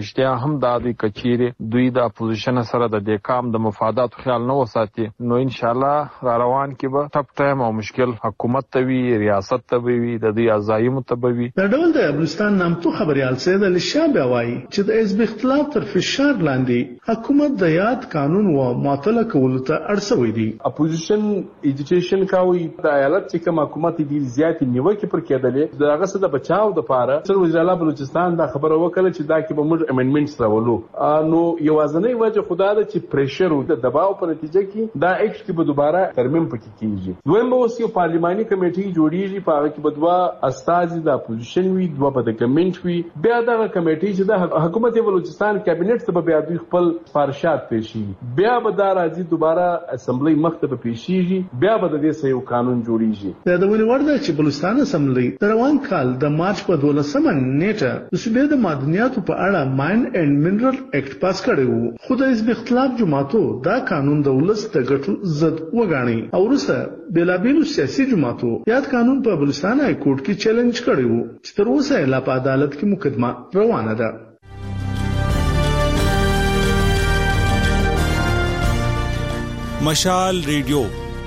هم دا د کچيره دوی د اپوزیشن سره د دې د مفادات خیال نه وساتي نو ان شاء الله را روان کې به ټپ ټایم او مشکل حکومت ته وی ریاست ته وی د دې عزایم ته وی د ډول د بلوچستان نامتو خبريال سید علي شاه بیاوي چې د حزب اختلاف تر فشار لاندې حکومت د یاد قانون او معطله کولو ته اړسوي دي. اپوزیشن ایجیټیشن کوي د ایالت چې کوم حکومت دي زیات نیوکه پر کېدلې د هغه څه د بچاو د پاره سر وزیر اعلی بلوچستان دا خبره وکړه چې دا کې به موږ امندمنټس راولو نو یوازنۍ وجه خدا د چې پریشر او د دباو په نتیجه کې دا ایکټ کې به دوباره ترمیم پکې کیږي. دویم به اوس یو پارلیماني کمیټي جوړیږي په هغه کې به دوه استازي د اپوزیشن وي دوه به د ګورنمنت وي بیا دا کمیټي چې د حکومت بلوچستان کابینټ ته به بیا دوی خپل سفارشات پیشي بیا به دا راځي دوباره اسمبلی مخته به پیشيږي بیا به د دې یو قانون جوړیږي. دا د ونی ورده چې بلوچستان اسمبلی د روان کال د مارچ په دولسمه نیټه د صوبې د معدنیاتو په اړه ماین اینډ منرل ایکټ پاس کړی وو خو د حزب اختلاف جماعتو دا قانون د ولس د ګټو ضد وګاڼي او وروسته بېلابېلو سیاسي جماعتو یاد قانون په بلوچستان های کورټ کې چیلنج کړی وو چې تر اوسه لا په عدالت کې مقدمه روانه ده. مشال ریډیو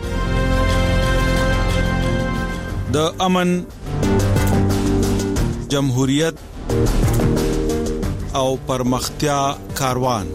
د امن جمهوریت او پرمختیا کاروان.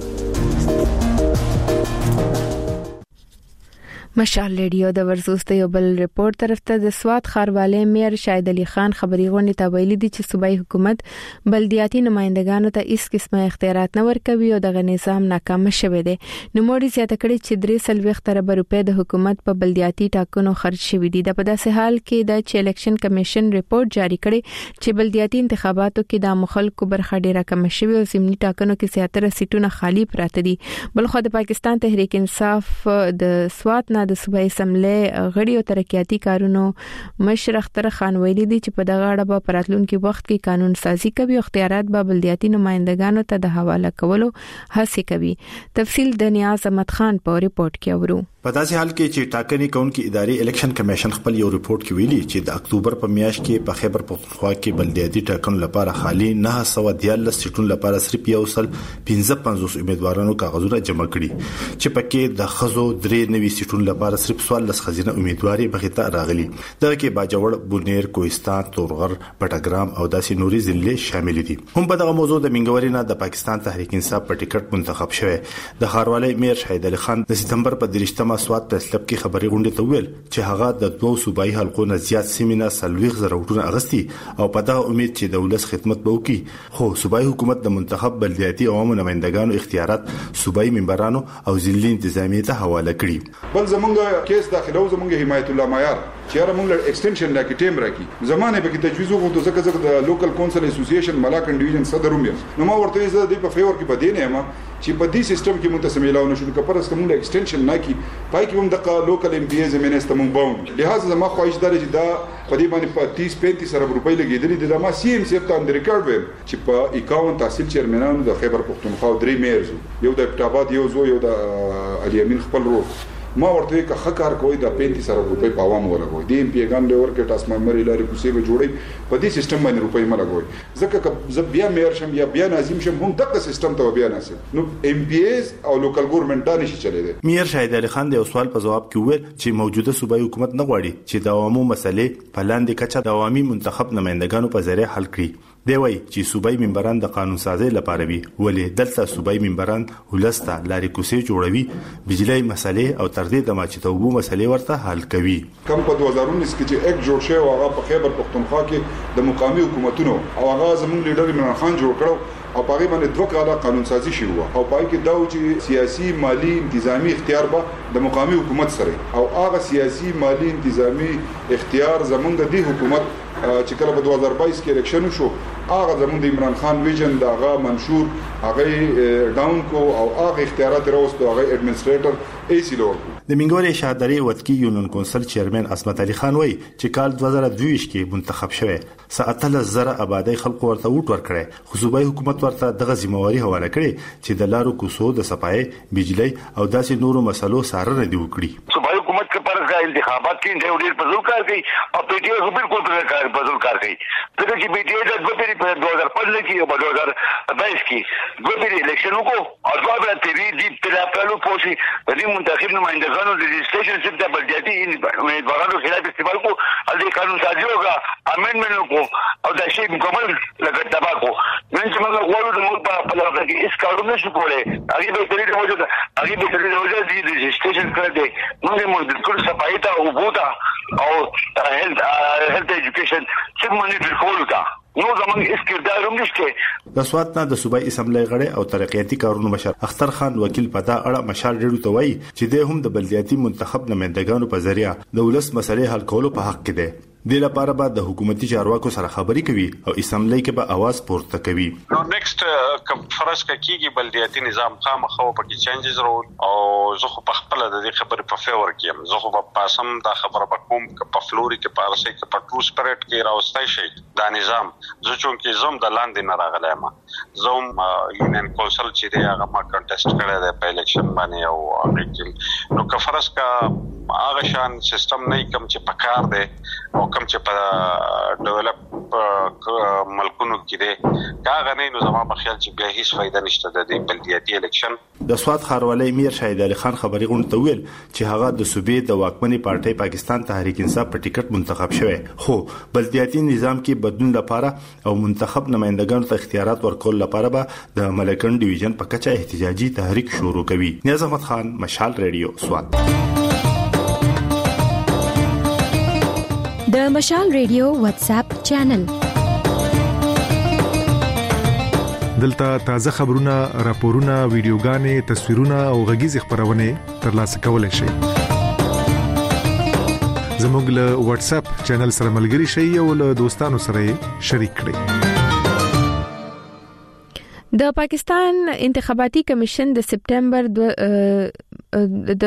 مشال ریډیو د ورزوست یو بل ریپورت طرف ته د سواد خاروالې میر شاهد علي خان خبري غونډه ته ویلي دي چې صوبایي حکومت بلدیاتي نمائندګانو ته هیڅ قسمه اختیارات نه ورکوي او دغه نظام ناکام شوی دی. نو موږ زیاته کړی چې درې سلويخ تر روپے د حکومت په بلدیاتي ټاکنو خرج شوی دي. د په داسې حال کې د چې الیکشن کمیشن ریپورت جاری کړي چې بلدیاتي انتخاباتو کې د مخالکو برخه ډیره کم شوی او زمینی ټاکنو کې زیاتره سیټونه خالی پراته دي. بلخو د پاکستان تحریک انصاف د سواد د صوبایي اسمبلی غړي او ترقیاتي کارونو مشر اختر خان ویلي دي چې په دغه اړه په پراتلونکو وخت کې قانون سازي کوي او اختیارات به بلدیاتي نمائندګانو ته د حواله کولو هڅه کوي. تفصیل د نیاز احمد خان په ریپورت کې اورو. په داسې حال کې چې ټاکنې کونکي ادارې الیکشن کمیشن خپل یو ریپورت کې ویلي چې د اکتوبر په میاشت کې په خیبر پختونخوا کې بلدیاتي ټاکنو لپاره خالي نه سو دیالس سیټونو لپاره صرف یو سل پنځه پنځوس امیدوارانو کاغذونه جمع کړي چې پکې د خزو درې نوي سیټونو لپاره صرف څوارلس خزینه امیدواري بغیته راغلي. دغه کې باجوړ، بونیر، کوهستان، تورغر، پټاګرام او داسې نوري ضلع شامل دي. هم په دغه موضوع د منګوري نه د پاکستان تحریک انصاف په ټیکټ منتخب شوی د خاروالې میر شاهد علي خان د سپتمبر په دریشتمه سواد تسلب کې خبري غونډه ته ویل چې هغه د دوه صوبایي حلقو نه زیات سیمینه سلويغ زراوټونه اغستی او په دا امید چې د ولس خدمت به وکړي. خو صوبایي حکومت د منتخب بلدیاتي عوامو نمائندګانو اختیارات صوبایي منبرانو او ضلعي انتظامیه ته حواله کړي. بل زمونږ کیس داخلو زمونږ حمایت الله معیار چې را مونږ ایکسټنشن لا کې ټیم راکی زمانه به کې تجویز وغوښتو ځکه ځکه د لوکل کونسل اسوسییشن ملاکن ډیویژن صدر ومه نو ما ورته زه د په فیور کې بدینه ما چې په دې سیستم کې مونږ ته ملاو نشو د کپرس کوم ایکسټنشن نه کی پای کې هم د لوکل ام پی ایز منسټر مونږ باوند لہذا ما خواهش دار چې دا په دې باندې په تیس پینتیس ارب روپۍ لګیدلې د ما سی ام سی ته اند ریکارډ ویم چې په اکاون تحصیل چیرمنانو د خیبر پختونخوا درې میرز یو د پټاباد یو زو یو د علي امین خپل رو ما ورته که خکار کوي د پینتیس ارب روپۍ په عوامو ولګوي د ام پی ګان له ورکه تاسو مری لاري کوسي به جوړي په دې سیستم باندې روپۍ ملګوي ځکه ز بیا مېر شم یا بیا ناظم شم هم دغه سیستم ته بیا ناسب نو ام پی ایز او لوکل ګورنمنت دا نشي چلے دي. میر شاهد علي خان د سوال په جواب کې ویل چې موجوده صوبایي حکومت نه غواړي چې د عوامو مسلې په لاندې کچه د عوامي منتخب نمائندګانو په ذریعہ حل کړي. دی وایي چې صوبایي منبران د قانون سازي لپاره وي ولې دلته صوبایي منبران ولسته لاري کوسي جوړوي بجلی مسلې او تر دې د ماچتوبو مسلې ورته حل کوي. کم په دوه هزار انیس کې چې ایک جوړ شوی هغه په خیبر پختونخوا کې د مقامي حکومتونو او هغه زموږ لیډر عمران خان جوړ کړو او په باندې دوه کاله قانون سازي شوی او پای کې دا چې سیاسي مالی انتظامی اختیار به د مقامي حکومت سره او هغه سیاسي مالی انتظامی اختیار زمونږ د حکومت چې کله په دوه هزار بایس کې الیکشن شو هغه زمونږ د عمران خان ویژن دا هغه منشور هغه ډاون کو او هغه اختیارات راوستو هغه ایڈمنسټریټر ای سی لور د منګوري شهادري وتکی یونین کونسل چیرمن عصمت علي خان وایي چې کال دوه هزار دوه کې منتخب شوی ساعتله زره آبادی خلکو ورته ووټ ورکړي خو صوبایي حکومت ورته دغه ذمہواری حواله کړي چې د لارو کوسو د صفای بجلی او داسې نورو مسلو سره نه دی وکړي. صوبایي حکومت के पास انتخابات کې د ډېر په ځل کار کوي او پی ټی آی بالکل په ځل کار کوي ځکه چې پی ټی آی د دوه پیری په دوه هزار پنځه کې او په دوه هزار بایس کې دوه پیری الیکشن وکړو او دوه بل تیری دی په خپل پوسی د دې منتخب نمائندګانو د رجسټریشن سیټ د بلدیاتي امیدوارانو خلاف استعمال کو او د قانون سازي وکړه امندمنت کو او دا شی مکمل لګ تبا کو نن چې موږ غواړو د موږ په خپل وخت کې اس کارونه شو کولای هغه به تری د وجه هغه به تری د وجه د رجسټریشن کړی دی موږ موږ د ټول صفایي ته او بوتا او هیلث هیلث ایجوکیشن چې موږ د کولو تا نو زمونږ اس کردار هم نشته د سوات نه د صوبایي اسمبلی غړي او ترقیاتي کارونو مشر اختر خان وکیل پتا اړه مشال ډیرو ته وایي چې د هم د بلدیاتي منتخب نمائندګانو په ذریعہ د ولس مسلې حل کولو په حق کې ده د لپاره بعد د حکومتي چارواکو سره خبري کوي او اسمبلی کې به आवाज پورته کوي نو نیکسټ کنفرنس کې کیږي بلدیاتي نظام خامخو پکې چینجز رو او زه خو په خپل د دې خبرې په فیور کې زه خو په پاسم دا خبره بکوم ک په فلوري کې پارسي کې په ټرو سپریټ کې راوستای شي دا نظام زه چون کې زم د لاندې نه راغلی ما زم یونین کونسل چې دی هغه ما کنټیسټ کړی دی په الیکشن باندې او هغه کې نو کنفرنس کا هغه شان سیستم نه کوم چې پکار دی او کوم چې په ډیولپ ملکونو کې دی هغه نه نو زما په خیال چې بیا هیڅ فائدہ نشته د دې بلدیاتي الیکشن د سواد خاروالۍ میر شهید علي خان خبري غونډه ویل چې هغه د صوبې د واکمنۍ پارټي پاکستان تحریک انصاف په ټیکټ منتخب شوی خو بلدیاتي نظام کې بدلون لپاره او منتخب نمائندګانو ته اختیارات ورکول لپاره به د ملکن ډیویژن په کچه احتجاجي تحریک شروع کوي نیاز احمد خان مشال ریډیو سواد د مشال ریډیو واتس اپ چینل دلته تازه خبرونه راپورونه ویډیوګانې تصویرونه او غږیز خبرونه ترلاسه کولای شئ زموږ له واتس اپ چینل سره ملګري شئ او له دوستانو سره شریک کړئ د پاکستان انتخاباتي کمیشن د سپټمبر د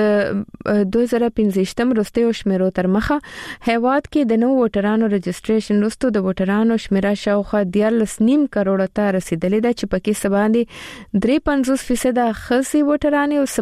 دوه زره پنځه وروستیو شمیرو تر مخه هیواد کې د نو ووټرانو رجسټریشن وروسته د ووټرانو شمیره شاوخوا دیارلس نیم کروڑ ته رسیدلې ده چې پکې سباندې درې پنځوس فیصد خصي ووټران او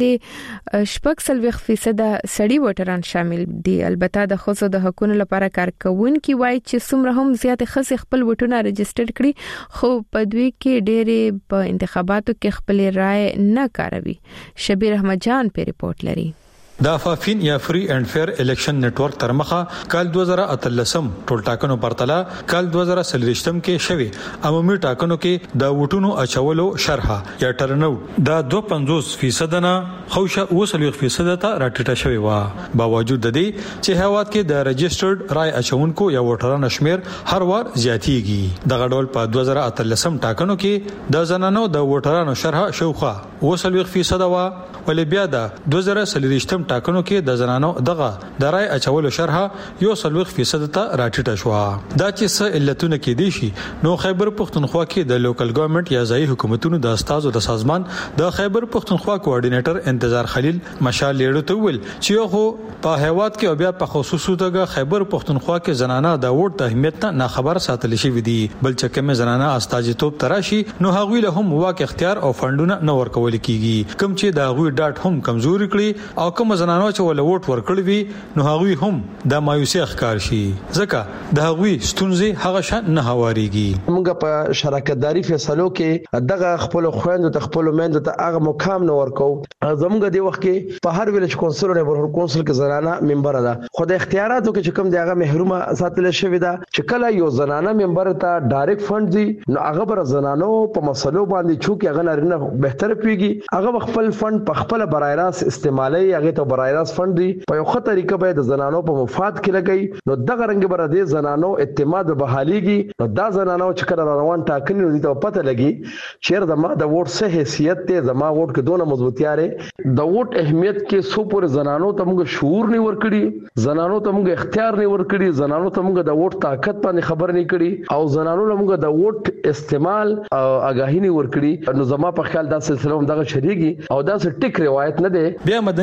سباندې شپږ سلويخ فیصد سړي ووټران شامل دي البته د خصو د حقوقو لپاره کارکونکي وایي چې څومره هم زیات خصي خپل ووټونه رجسټر کړي خو په دوی کې ډېر په انتخاباتو کې خپل رائے نه کاروي شبیر احمد جان په ریپورت لري د افافین یا فری اینڈ فیر الیکشن نیټ ورک تر مخه کال دوه زره اتلسم ټول ټاکنو پرتله کال دوه زره سلریشتم کې شوی عمومي ټاکنو کې د ووټونو اچولو شرح یا ټرناوټ د دوه پنځوس فیصد نه خوشه اوسلوي فیصد ته راټیټه شوی و باوجود د دې چې هیواد کې د رجسټرډ رائے اچونکو یا ووټرانو شمیر هر وار زیاتیږي د غډول په دوه زره اتلسم ټاکنو کې د زنانو د ووټرانو شرح شوخه اوسلوي فیصد و ولې بیا د دوه زره سلریشتم ټاکنو کې د زنانو دغه د رائے اچولو شرح یو سلوخ فیصد ته راټیټه شو دا چې څه علتونه کې دي شي نو خیبر پختونخوا کې د لوکل ګورنمنت یا ځایي حکومتونو د استازو د سازمان د خیبر پختونخوا کوارډینیټر انتظار خلیل مشال لیړو ته ویل چې یو په هیواد کې او بیا په خصوصو د خیبر پختونخوا کې زنانه د ووټ د اهمیت نه خبر ساتل شي ودی بل چې کوم زنانه استاجیتوب تراشي نو هغوی له هم واک اختیار او فندونه نه ورکول کیږي کوم چې د هغوی ډاټ هم کمزوري کړي او کوم زنانو چې ول ووټ ورکړي وي نو هغوی هم د مایوسي ښکار شي ځکه د هغوی ستونزې هغه شان نه هواريږي موږ په شراکتداري فیصلو کې دغه خپل خويندو ته خپل مېندو ته هغه مقام نه ورکو زموږ د وخت کې په هر ویلج کونسل او نبرهور کونسل کې زنانه ممبر ده خو د اختیاراتو کې چې کوم دغه محرومه ساتل شوی ده چې کله یو زنانه ممبر ته ډایرکټ فند دي نو هغه بر زنانو په مسلو باندې چوکي هغه نارینه بهتر پیږي هغه خپل فند په خپل برای راس استعمالي هغه ته برای راس فند دی په یو خطر طریقه به د زنانو په مفاد کې لګي نو دغه رنګ بر د زنانو اعتماد بحاليږي نو دا زنانو چې کله روان ټاکنې دي ته پته لګي چې زما د ووټ څه حیثیت ته زما ووټ کې دونه مضبوطیاره د ووټ اهمیت کې سو پر زنانو ته موږ شعور نه ورکړي زنانو ته موږ اختیار نه ورکړي زنانو ته موږ د ووټ طاقت باندې خبر نه کړي او زنانو له موږ د ووټ استعمال او آگاهی نه ورکړي نو زما په خیال دا سلسله هم دغه شریږي او دا څه ټیک روایت نه ده بیا مدني فعال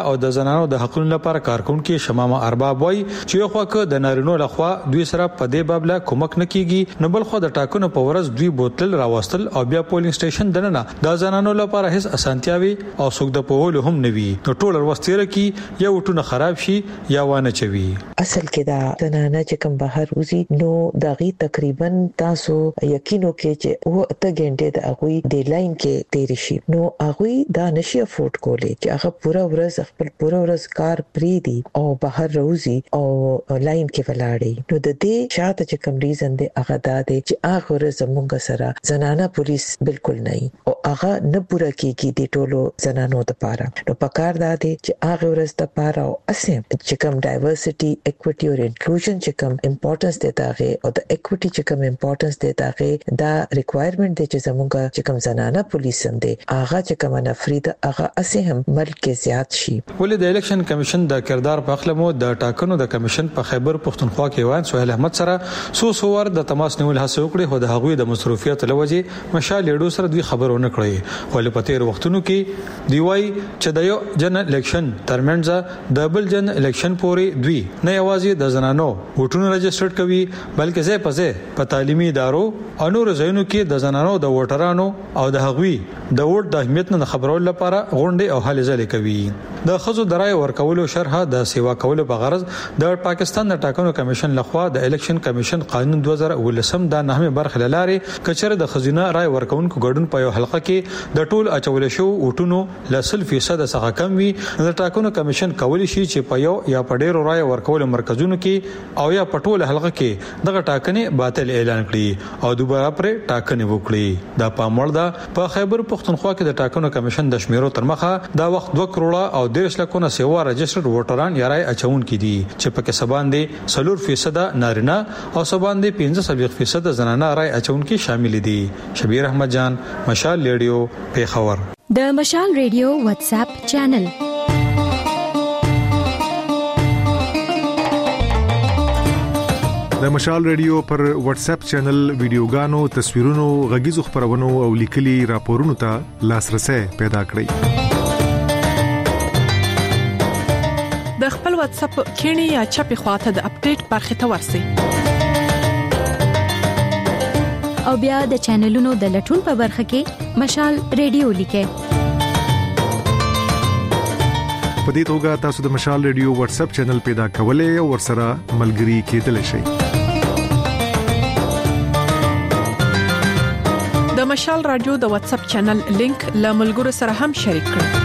او د زنانو د حقوقو لپاره کارکونکو شمامه ارباب وای چې یو خواکه د نارینو لخوا دوی سره په دې باب لا کومک نکېږي نو بل خو د ټاکنو په ورځ دوی بوتل راوستل او بیا پولینګ سټیشن دننه د زنانو لپاره هیڅ اسانتیاوي او څوک د پوهول هم نوي نو ټول ورستيره کې یا وټونه خراب شي یا وانه چوي. اصل کې دا زنانه چې کوم بهر وزي نو دغه تقریبا تاسو یقینو کې چې و ته ګنټه د هغه د لاین کې تیر شي نو هغه دا نشي افورد کولای چې هغه پورا ورځ خپل پورا ورځ کار پری دي او بهر روزي او لاین کې ولاړی نو د دې شاته چې کوم ریزن دی هغه دا دی چې هغه ورځ زمونږ سره زنانه پولیس بالکل نه او هغه نه پورا کیږي د ټولو زنانو لپاره نو پکار دا دی چې هغه ورځ لپاره او اسیم چې کوم ډایورسټي اکوټي او انکلوژن چې کوم امپورټنس دی داغه او د اکوټي چې کوم امپورټنس دی داغه دا ریکوایرمنت دی چې زمونږ چې کوم زنانه پولیس هم دی هغه چې کوم نفرید هغه اسیم ملک کې زیات شي. ولې د الیکشن کمیشن د کردار په خپل مو د ټاکنو د کمیشن په خیبر پښتونخوا کې وان سہیل احمد سره سو سوور د تماس نیول هڅه وکړي خو د هغوی د مصروفیت لوجه مشال لیډو سره دوی خبرونه کړې خو په تیر وختونو کې دی وای چې د یو جن الیکشن ترمنځ د بل جن الیکشن پورې دوی نه یوازې د زنانو ووټونه رجسټر کوي بلکې ځای په ځای په تعلیمي ادارو او نور ځایونو کې د زنانو د ووټرانو او د هغوی د ووټ د اهمیت نه خبرول لپاره غونډې او هلې ځلې کوي. د خزو درای ورکولو شرح د سیوا کولو په غرض د پاکستان د ټاکنو کمیشن لخوا د الیکشن کمیشن قانون دوه زره ولسم د نهمه برخه لاره کچره د خزینه رای ورکونکو ګډون په یو حلقه کې د ټول اچول شو وټونو لسل فیصد څخه کم وي د ټاکنو کمیشن کولی شي چې په یو یا په ډیرو رای ورکولو مرکزونو کې او یا په ټول حلقه کې دغه ټاکنې باطل اعلان کړي او دوباره پر ټاکنې وکړي. دا پاموړ ده په خیبر پښتونخوا کې د ټاکنو کمیشن د شمیرو تر مخه دا وخت دوه کروڑه او دیرش لکونه سیوا رجسټرډ ووټران یا رای اچون کړي دي چې پکې سبان دي سلور فیصد نارینه او سبان دي پنځه فیصد زنانه رای اچون کې شامل دي. شبیر احمد جان مشال ریډیو پیښور. د مشال ریډیو واتس اپ چینل د مشال ریډیو پر واتس اپ چینل ویډیوګانو تصویرونو غږیزو خبرونو او لیکلي راپورونو ته لاسرسي پیدا کړئ. د خپل واتس اپ کینی یا چپی خواته د اپډیټ برخه ته ورسئ او بیا د چینلونو د لټون په برخه کې مشال ریډیو لیکئ. په دې توګه تاسو د مشال ریډیو واتس اپ چینل پیدا کولای او ورسره ملګري کېدلی شئ. د مشال رادیو د واتس اپ چینل لینک له ملګرو سره هم شریک کړئ.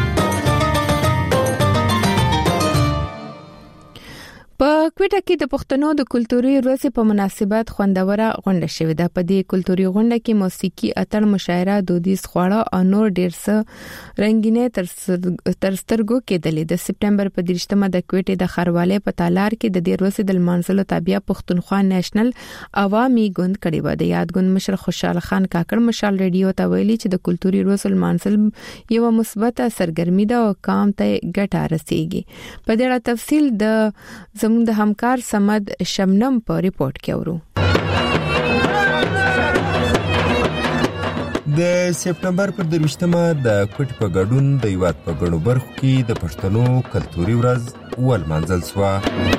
په کوټه کې د پښتنو د کلتوري ورځې په مناسبت خوندوره غونډه شوې ده. په دې کلتوري غونډه کې موسیقي، اتر، مشاعره، دودیز خواړه او نور ډیر څه رنگینه تر سترګو کېدلې. د سپټمبر په دریشتمه د کوټې د خروالې په تالار کې د دې ورځې د منځلو تابع پښتونخوا نېشنل عوامي ګوند کړي و. د یاد ګوند مشر خوشحال خان کاکړ مشال ریډیو ته ویلي چې د کلتوري ورځې منځل یو مثبت سرګرمي ده او قام ته ګټه رسیږي. په دې اړه تفصیل د زموږ د همکار سمد شمنم په ریپورت کې اورو. د سپټمبر پر درویشتمه د کوټ په ګډون د یوات په ګڼو برخو کې د پښتنو کلتوري ورځ ولمانځل شوه.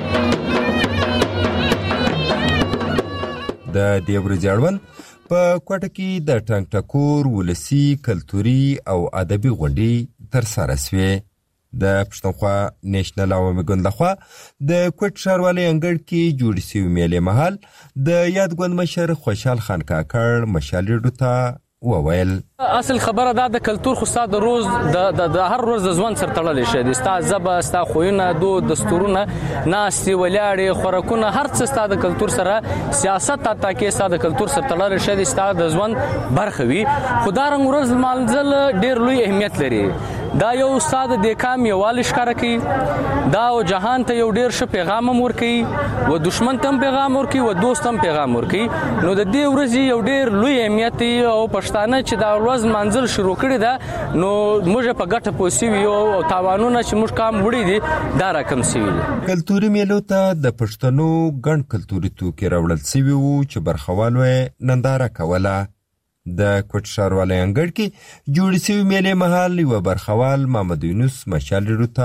د دې ورځې اړوند په کوټه کې د ټنګ ټکور ولسی کلتوري او ادبي غونډې ترسره شوې. د پښتونخوا نېشنل عوامي ګوند لخوا د کوټ ښاروالۍ انګړ کې جوړ شوي میلې مهال د یاد ګوند مشر خوشحال خان کاکړ مشال ریډیو ته وویل اصل خبره دا د کلچر خو ستاسو د روز د د هر روز د ځوان سره تړلې شه دي. ستاسو زبا ستاسو خوینه دو دستورونه ناستي ولاړې خوراکونه هر څه ستاسو د کلچر سره سیاست تا کې ستاسو د کلچر سره تړلې شه دي. ستاسو د ځوان برخه وي خدای رنګ ورځ مالځل ډیر لوی اهمیت لري. دا یو استاد د کام یو والش کار کوي دا او جهان ته یو ډیر ښه پیغام ورکوي و دشمن ته پیغام ورکوي و دوست ته پیغام ورکوي. نو د دې ورځې یو ډیر لوی اهمیت او پښتانه چې دا ورځ منځل شروع کړی دا نو موږ په ګټه پوسیو او تاوانونه چې موږ کام وړي دي دا رقم سوي. کلتوري میلو ته د پښتنو ګڼ کلتوري توکي راوړل سوي وو چې برخوالو ننداره کوله. د کوټ ښاروالۍ انګړ کې جوړ شوي میلې مهال یو برخوال محمد یونس مشال ریډیو ته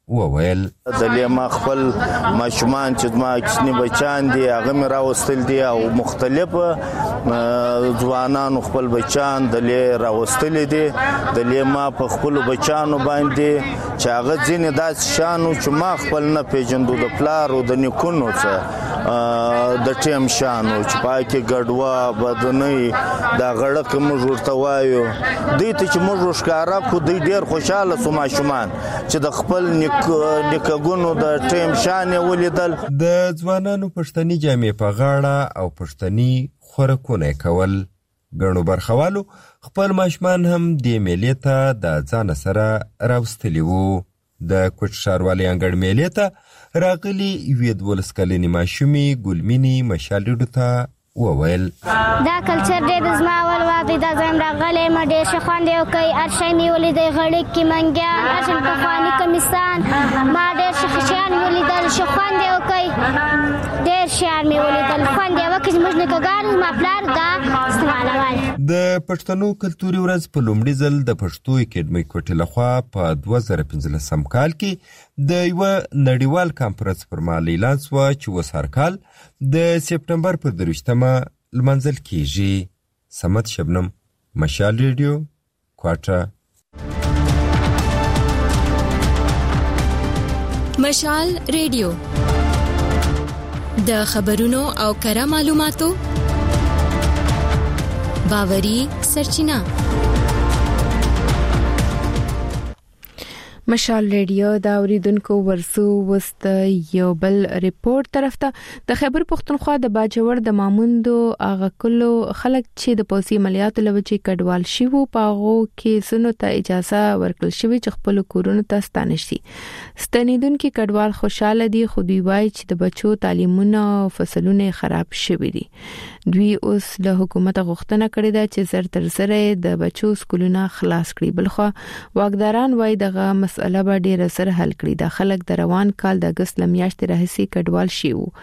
وویل د لیما خپل ماشومان چې ما کښنی بچان دي هغه مې راوستل دي او مختلف ځوانانو خپل بچان د لی راوستل دي د لیما په خپل بچانو باندې چې هغه ځینې داس شانو چې ما خپل نه پیژندو د پلار او د نیکونو څخه د ټیم شانو چې پاکي ګډوا بدنۍ دا غړک موږ ورته وایو دوی ته چې موږ ښکارا کو دوی ډیر خوشاله سو ماشومان چې د خپل نیکګونو د ټیم شان ولیدل. د ځوانانو پښتني جامې په غاړه او پښتني خوراکونه کول. ګڼو برخوالو خپل ماشومان هم د میلې ته د ځان سره راوستلی وو. د کوټ ښاروالۍ انګړ میلې ته راغلي یوې دولس کلنې ماشومې ګلمینې مشالډو ته وویل دا کلچر دی د زما اول وادي دا زم راغلی ما ډېر ښه خوند یې وکړ هر شی مې ولیدی غړکې منګیان هر شی پخواني کمیسان ما ډېر ښه شیان مې ولیدل ښه خوند یې وکړ ډېر شیان مې ولیدل خوند یې وکړ زموږ نیکهګان زما پلار دا استعمالول. د پښتنو کلتوري ورځ په لومړي ځل د پښتو اکیډمۍ کوټې لخوا په دوه زره پنځلسم کال کې د یوه نړیوال کانفرنس پر مهال اعلان شوه چې اوس هر کال د سپټمبر په درویشتمه لمانځل کیږي. صمد شبنم، مشال ریډیو، کوټه. مشال ریډیو د خبرونو او کره معلوماتو باوري سرچینه. مشال ریډیو دا اوریدونکو ورسو وست یو بل ریپورت طرف ته د خیبر پختونخوا د باجوړ د ماموندو اغه کلو خلک چې د پوسی عملیاتو لوجې کډوال شي وو پاغو کې سونو ته اجازه ورکړل شوی چې خپل کورونو ته ستانشي. ستنیدونکو کډوال خوشاله دي خو دوی وایي چې د بچو تعلیمونه او فصلونه خراب شوي دي. دوی اوس له حکومت غوښتنه کړې ده چې زر تر زر د بچو سکولونه خلاص کړي. بلخو واګداران وایي دغه مسله به ډیره سره حل کړي. د خلک د روان کال د اگست لمیاشتې راهیسې کډوال شي وو.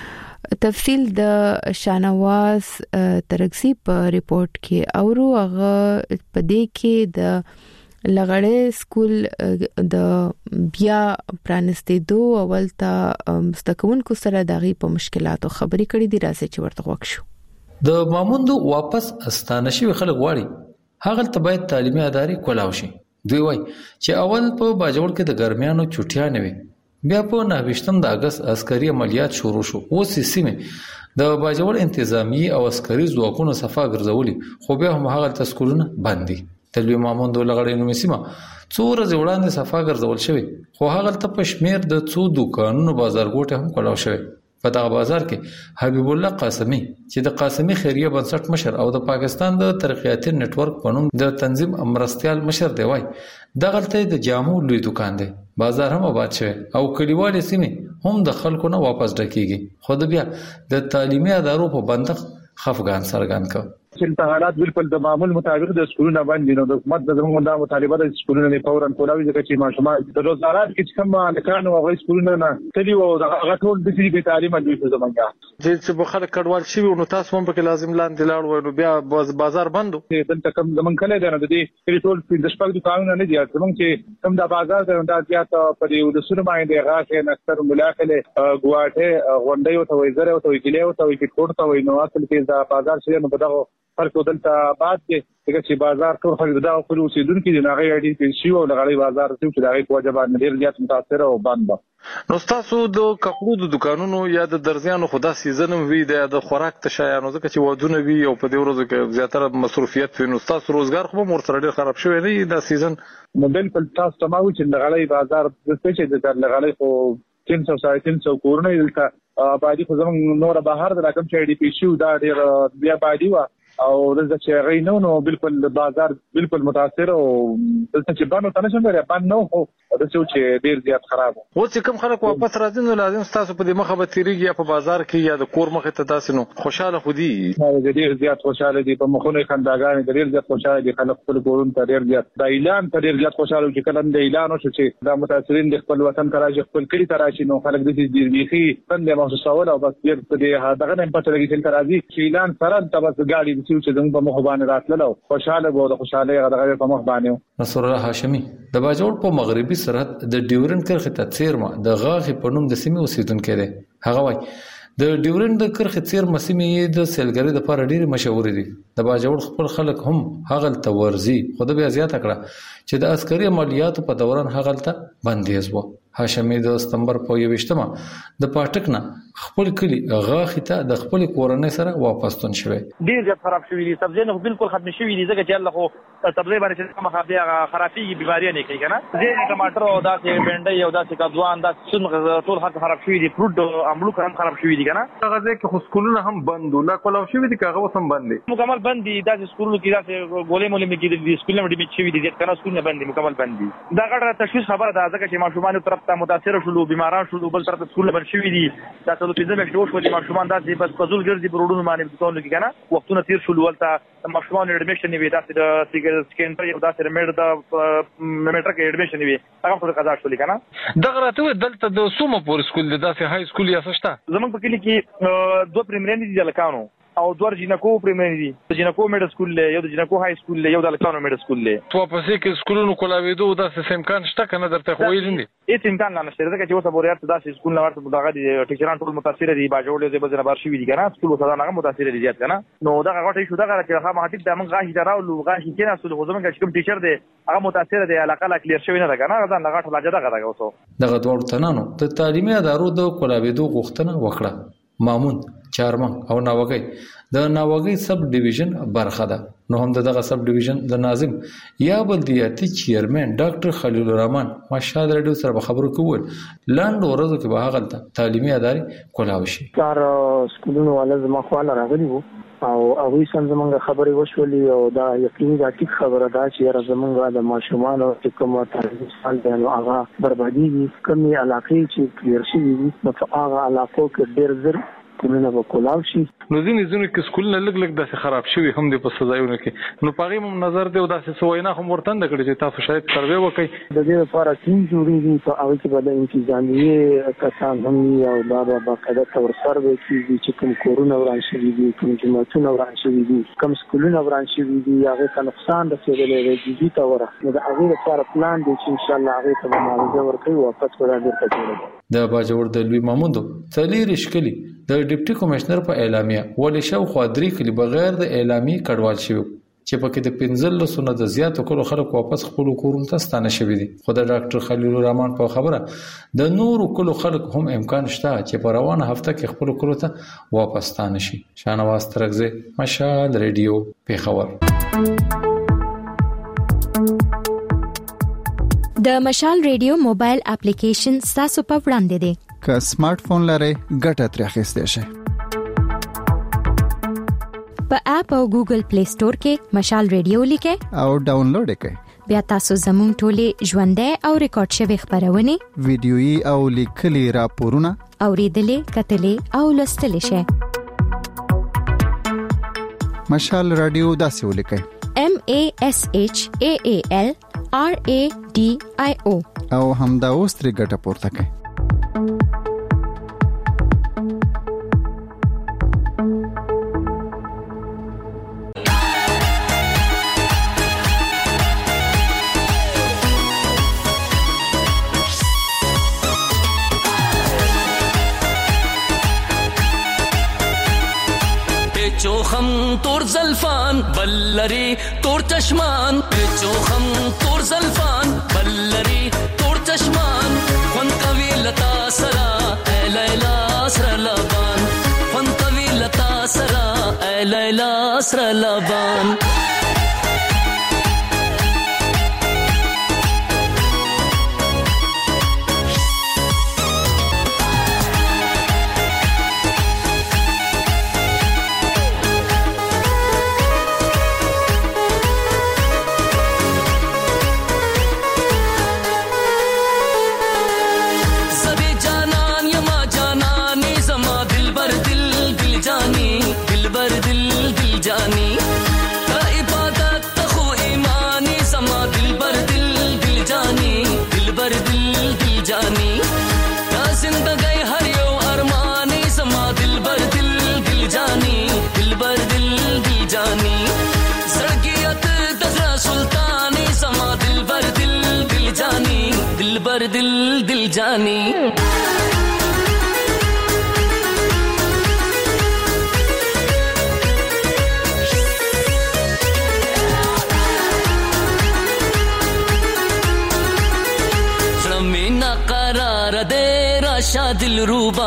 تفصیل د شانواز ترغزی په ریپورت کې اورو هغه په دې کې د لغړې سکول د بیا پرانستېدو اول ته مستقونکو سره دغه په مشکلاتو خبرې کړې دي. راځي چې ورته وښو. د ماموندو واپس استانه شوی خلک غواړي هغه ته باید تعلیمي ادارې کولاو شي. دوی وایي چې اول په باجوړ کې د ګرمیانو چټیا نه وي بیا په نهویشتم د اگست عسکري عملیات شروع شو. اوس سیمه د باجوړ انتظامی او عسکري ځواکونو صفه ګرځولي خو بیا هم هغه تسکولونه باندې تلوي ماموندو لغړې نو سیمه څو ورځې وړاندې صفه ګرځول شوی خو هغه ته په شمیر د څو دکانونو بازار ګوټه هم کولاو شوی. په دغه بازار کې حبیب الله قاسمی چې د قاسمی خیریه بنسټ مشر او د پاکستان د ترقیاتي نتورک په نوم د تنظیم امرستیال مشر دی وای دغه ته د جامو لوی دکان دی بازار هم آباد شوی او کلیوالي سیمه هم د خلکو نه واپس ډکیږي. خو د بیا د تعلیمي ادارو په بندق خفقان سرګان کا چې حالات بالکل د معمول مطابق د سکولونو باندې نو د حکومت د زموږ د مطالبه د سکولونو نه فورا کولاوي ځکه چې ماشومان د روزګارات کې کوم لکانو او سکولونو نه تلی او د غټول د دې تعلیم د دې زمونږه چې په خلک کډوال شي نو تاسو هم په لازم لاندې لاړ وای نو بیا بازار بندو دلته کوم زمونږ کله دی نو د دې ټول د شپږ د قانون نه دی زمونږ چې کوم د بازار د انداز زیات په دې د سره باندې غاښه نکتر ملاقله ګواټه غونډي او تویزره او تویګلی او تویګ کوټ ته وای نو اصل کې د بازار شي نو په دغه فرق دلته بعد کې چې بازار ټول خلک دا خپل اوسیدونکو د نغې اړې کې شي او لغړی بازار چې دغه واجبات ډیر زیات متاثر او باندې نو تاسو د کپړو د دکانونو یا د درزیانو خدا سیزن وی د خوراک تشایانو ځکه چې ودونه وی او په دې ورځو کې زیاتره مصروفیت وي نو تاسو روزګار خو مور سره ډیر خراب شوی دی د سیزن نو بالکل تاسو تمامو چې لغړی بازار د څه چې د لغړی خو تین سو ساړه تین سو کورونه دلته باندې خو زموږ نور بهر د رقم چې ډي پی شو دا ډیر بیا باندې وا او دغه چې غینو نو بالکل بازار بالکل متاثر او دلته چې باندې تنه څنګه باندې نو خو د څه چې ډیر زیات خراب و چې کوم خلک واپس راځي نو لازم تاسو په دې مخه به تیریږي یا په بازار کې یا د کور مخه ته تاسو نو خوشاله خو دي ډیر زیات خوشاله دي په مخونه خنداګان ډیر زیات خوشاله دي خلک خپل کورون ته ډیر زیات د اعلان ته ډیر زیات خوشاله چې کله د اعلان وشو چې دا متاثرین د خپل وطن ته راځي خپل کلی ته راشي نو خلک د دې بیخي څنګه محسوسول او بس ډیر په دې دغه نه پته لګي چې راځي چې اعلان سره تاسو ګاډي چې زموږ په مخ باندې راتللو خوشاله وو د خوشاله غدغه په مخ باندې نصر الله هاشمي د باجوړ په مغربي سرحد د ډیورن کرخه ته څیرمه د غاغي په نوم د سیمې اوسیدونکو دی هغه وای د ډیورن د کرخه څیر مسیمې د سیلګری د لپاره ډېر مشهور دي د باجوړ خپل خلک هم هغه ته ورزي خو د بیا زیاته کړه چې د عسکري عملیاتو په دوران هغه ته بندیز وو هاشمي د سپتمبر په یوشتمه د پاټک نه خپل کلی غاخي ته د خپل کورنۍ سره واپس تون شوی ډیر زیات خراب شوی دي سبزی نه بالکل ختم شوی دي ځکه چې الله خو سبزی باندې چې کومه خرابې خرابېږي بیماری نه کوي کنه زه ټماټر او داسې بنډي او داسې کدوان داسې څون ټول خراب خراب شوی دي فروټ املو هم خراب شوی دي کنه هغه ځکه خو سکولونه هم بند ولا کولاو شوی دي هغه وسم بند دي مکمل بند دي داسې سکولونو کې داسې ګولې مولې مې کې دي سکولونه ډیمیج شوی دي ځکه سکولونه بند دي مکمل بند دي دا غړ تشویش خبره ده ځکه چې ماشومان طرف ته متاثر شول بیماران شول بل طرف سکول بند شوی دي دا ټول پیځه مې شو شو ماشومان داسې بس پزول ګرځي برودونو باندې ټول کې کنه وختونه تیر شول ولته ماشومان اډمیشن نیوي داسې د سیکنډري او داسې مېډ د میټر کې اډمیشن نیوي هغه څه قضا شول کنه دغه راته دلته د سومه پور سکول د داسې هاي سکول یا څه شته زمونږ په کلی کې دوه پریمري دي لکانو او دوه جنکو پریمري دي د جنکو میډ سکول له یو د جنکو هاي سکول له یو د لکانو میډ سکول له تو په سې کې سکولونو کولاویدو داسې امکان شته کنه درته خو ویل دي هیڅ امکان نه نشته ځکه چې اوسه بوریات داسې سکول نه ورته دغه دي ټیچران ټول متاثر دي باجوړ دي بزنه بار شي دي کنه سکول اوسه نه متاثر دي زیات کنه نو دغه غټي شو دغه چې هغه ماټیک د موږ غاښ دراو غاښ کې نه اصل خو زمونږ چې کوم ټیچر دی هغه متاثر دي علاقه لا کلیر شوی نه ده کنه دا لغټ لاجه دغه دغه اوسه دغه دوړ تنانو د تعلیمي ادارو د کولاویدو غوښتنه وکړه مامون چارمن او ناوګي د ناوګي سب ډیویژن برخه ده نو هم دغه سب ډیویژن د ناظم یا بلدیاتي چیرمن ډاکټر خلیل الرحمن ماشاءالله رډیو سره خبرو کول لاند ورځو کې به هغه تعلیمي ادارې کولاو شي کار سکولونو ولز مخواله راغلي وو او هغه څنګه خبرې وشولې او دا یقیني دا ټیک خبره ده چې زمونږ د ماشومان او کومه تعلیم سال دی نو هغه بربادي کمی علاقې چې کلیر شي نو هغه علاقو کې ډېر زر کولونه وکولاو شي نو ځینې ځینې کې سکولونه لګ لګ داسې خراب شوي هم د په سزايونه کې نو پاغي مم نظر دی او داسې سوینا هم ورتند کړي چې تاسو شاید سروې وکړي د دې لپاره ټیم جوړیږي په هغه کې به د انتظامیه کسان هم او دا به باقاعده تور سروې کیږي چې کوم کورونه وران شوي دي کوم جماعتونه وران شوي دي کوم سکولونه وران شوي دي هغه ته نقصان رسیدلی دی جدي تور نو د هغه لپاره پلان دی چې ان شاء الله هغه ته معاوضه ورکړي واپس ورته ورکړي د باجوړ د لوی ماموندو څلیر شکلی د ډیپټي کمشنر په اعلامیه ولې شو خاطري کلی بغیر د اعلامي کډوال شوی چې پکې د پنځل سونه د زیاتو کولو خلک واپس خپل کورونو ته ستانه شوی دي خو د ډاکټر خلیل الرحمن په خبره د نورو کولو خلک هم امکان شته چې په روانه هفته کې خپل کورو ته واپس ستانه شي شانواز ترغزه مشال ریډیو پیښور د مشال ریډیو موبایل اپلیکیشن تاسو په وړاندې دی که سمارټ فون لرئ ګټه ترې اخیستئ شئ په اپ او ګوګل پلی سٹور کې مشال ریډیو لیکئ او ډاونلوډ کړئ بیا تاسو زموږ ټولې ژوندۍ او ریکارډ شوی خبرونه ویډیويي او لیکلي راپورونه اوریدلې کتلې او لوستلې شئ مشال رادیو داسې ولیکئ M A S H A A L R A D I O او همدا اوس ترې ګټه پورته کړئ چوخم تور زلفان بلری تور چشمان چوخم تور زلفان بلری تور چشمان خون کوي لتا سرا اے لیلا سر لبان خون کوي لتا سرا اے لیلا سر لبان دل دل جانی दिलबर दिल दिल जानी ज़मीना करार दे राशा दिल रूबा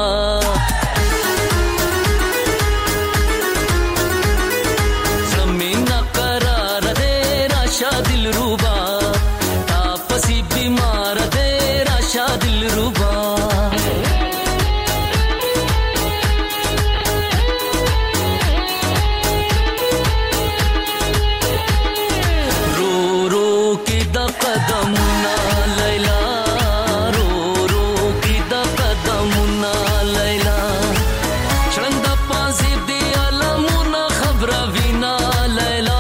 दिल रूबा तापसी बीमार दे राशा दिल रूबा रो रो की द कदम ना लैला रो रो की द कदम ना लैला चंद पासी दी अलमुना खबर विना लैला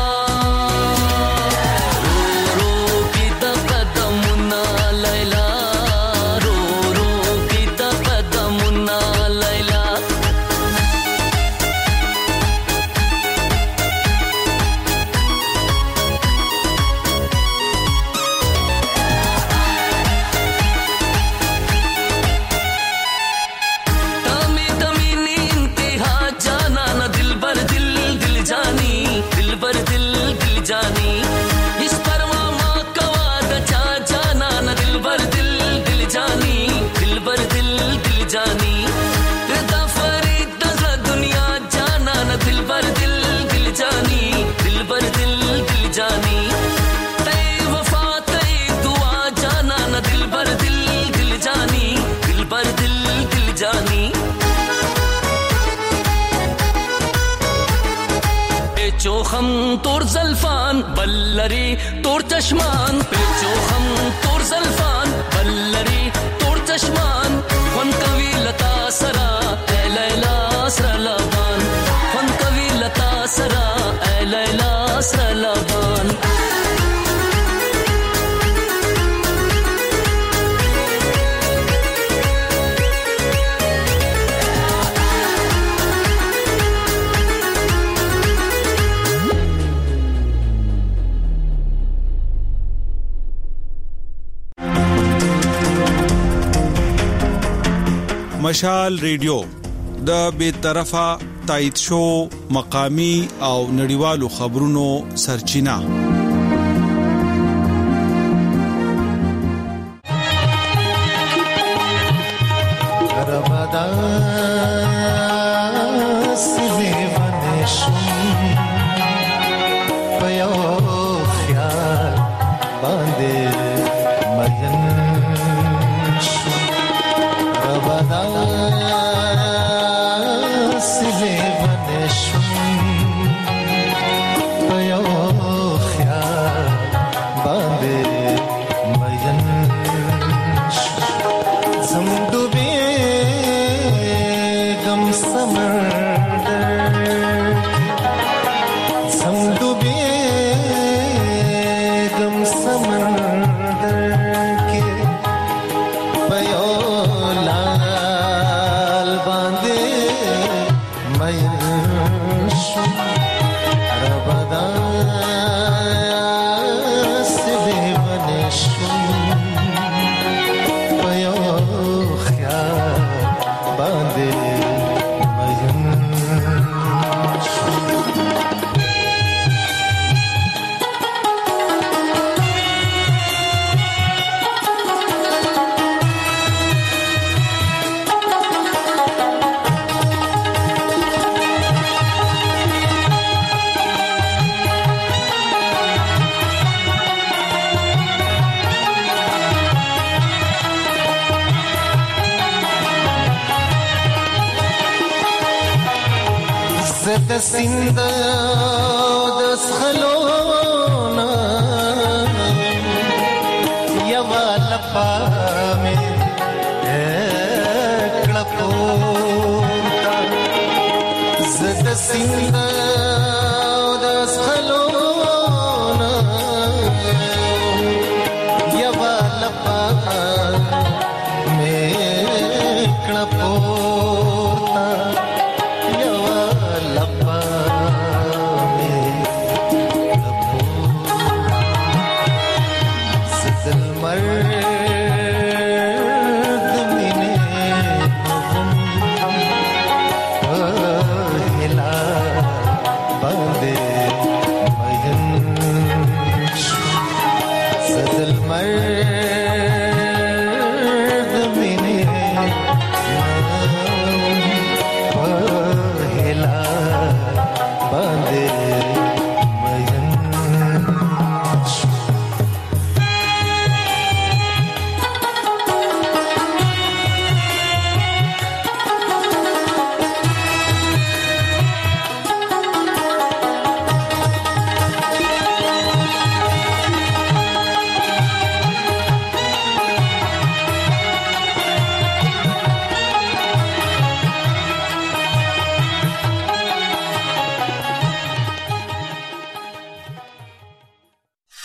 चोखम तोर जल्फान बल्लरी तोर चश्मान पे चोखम तोर जल्फान बल्लरी तोर चश्मान वन कवि लता सरा ए लैला सरलबान वन कवि लता सरा ए लैला सरलबान مشال ریډیو د بے طرفه تایید شو مقامی او نړیوالو خبرونو سرچینه د سیند د سخلونا یو لپا مې کړپو زد سیند د سخلونا یو لپا مې کړپو कमर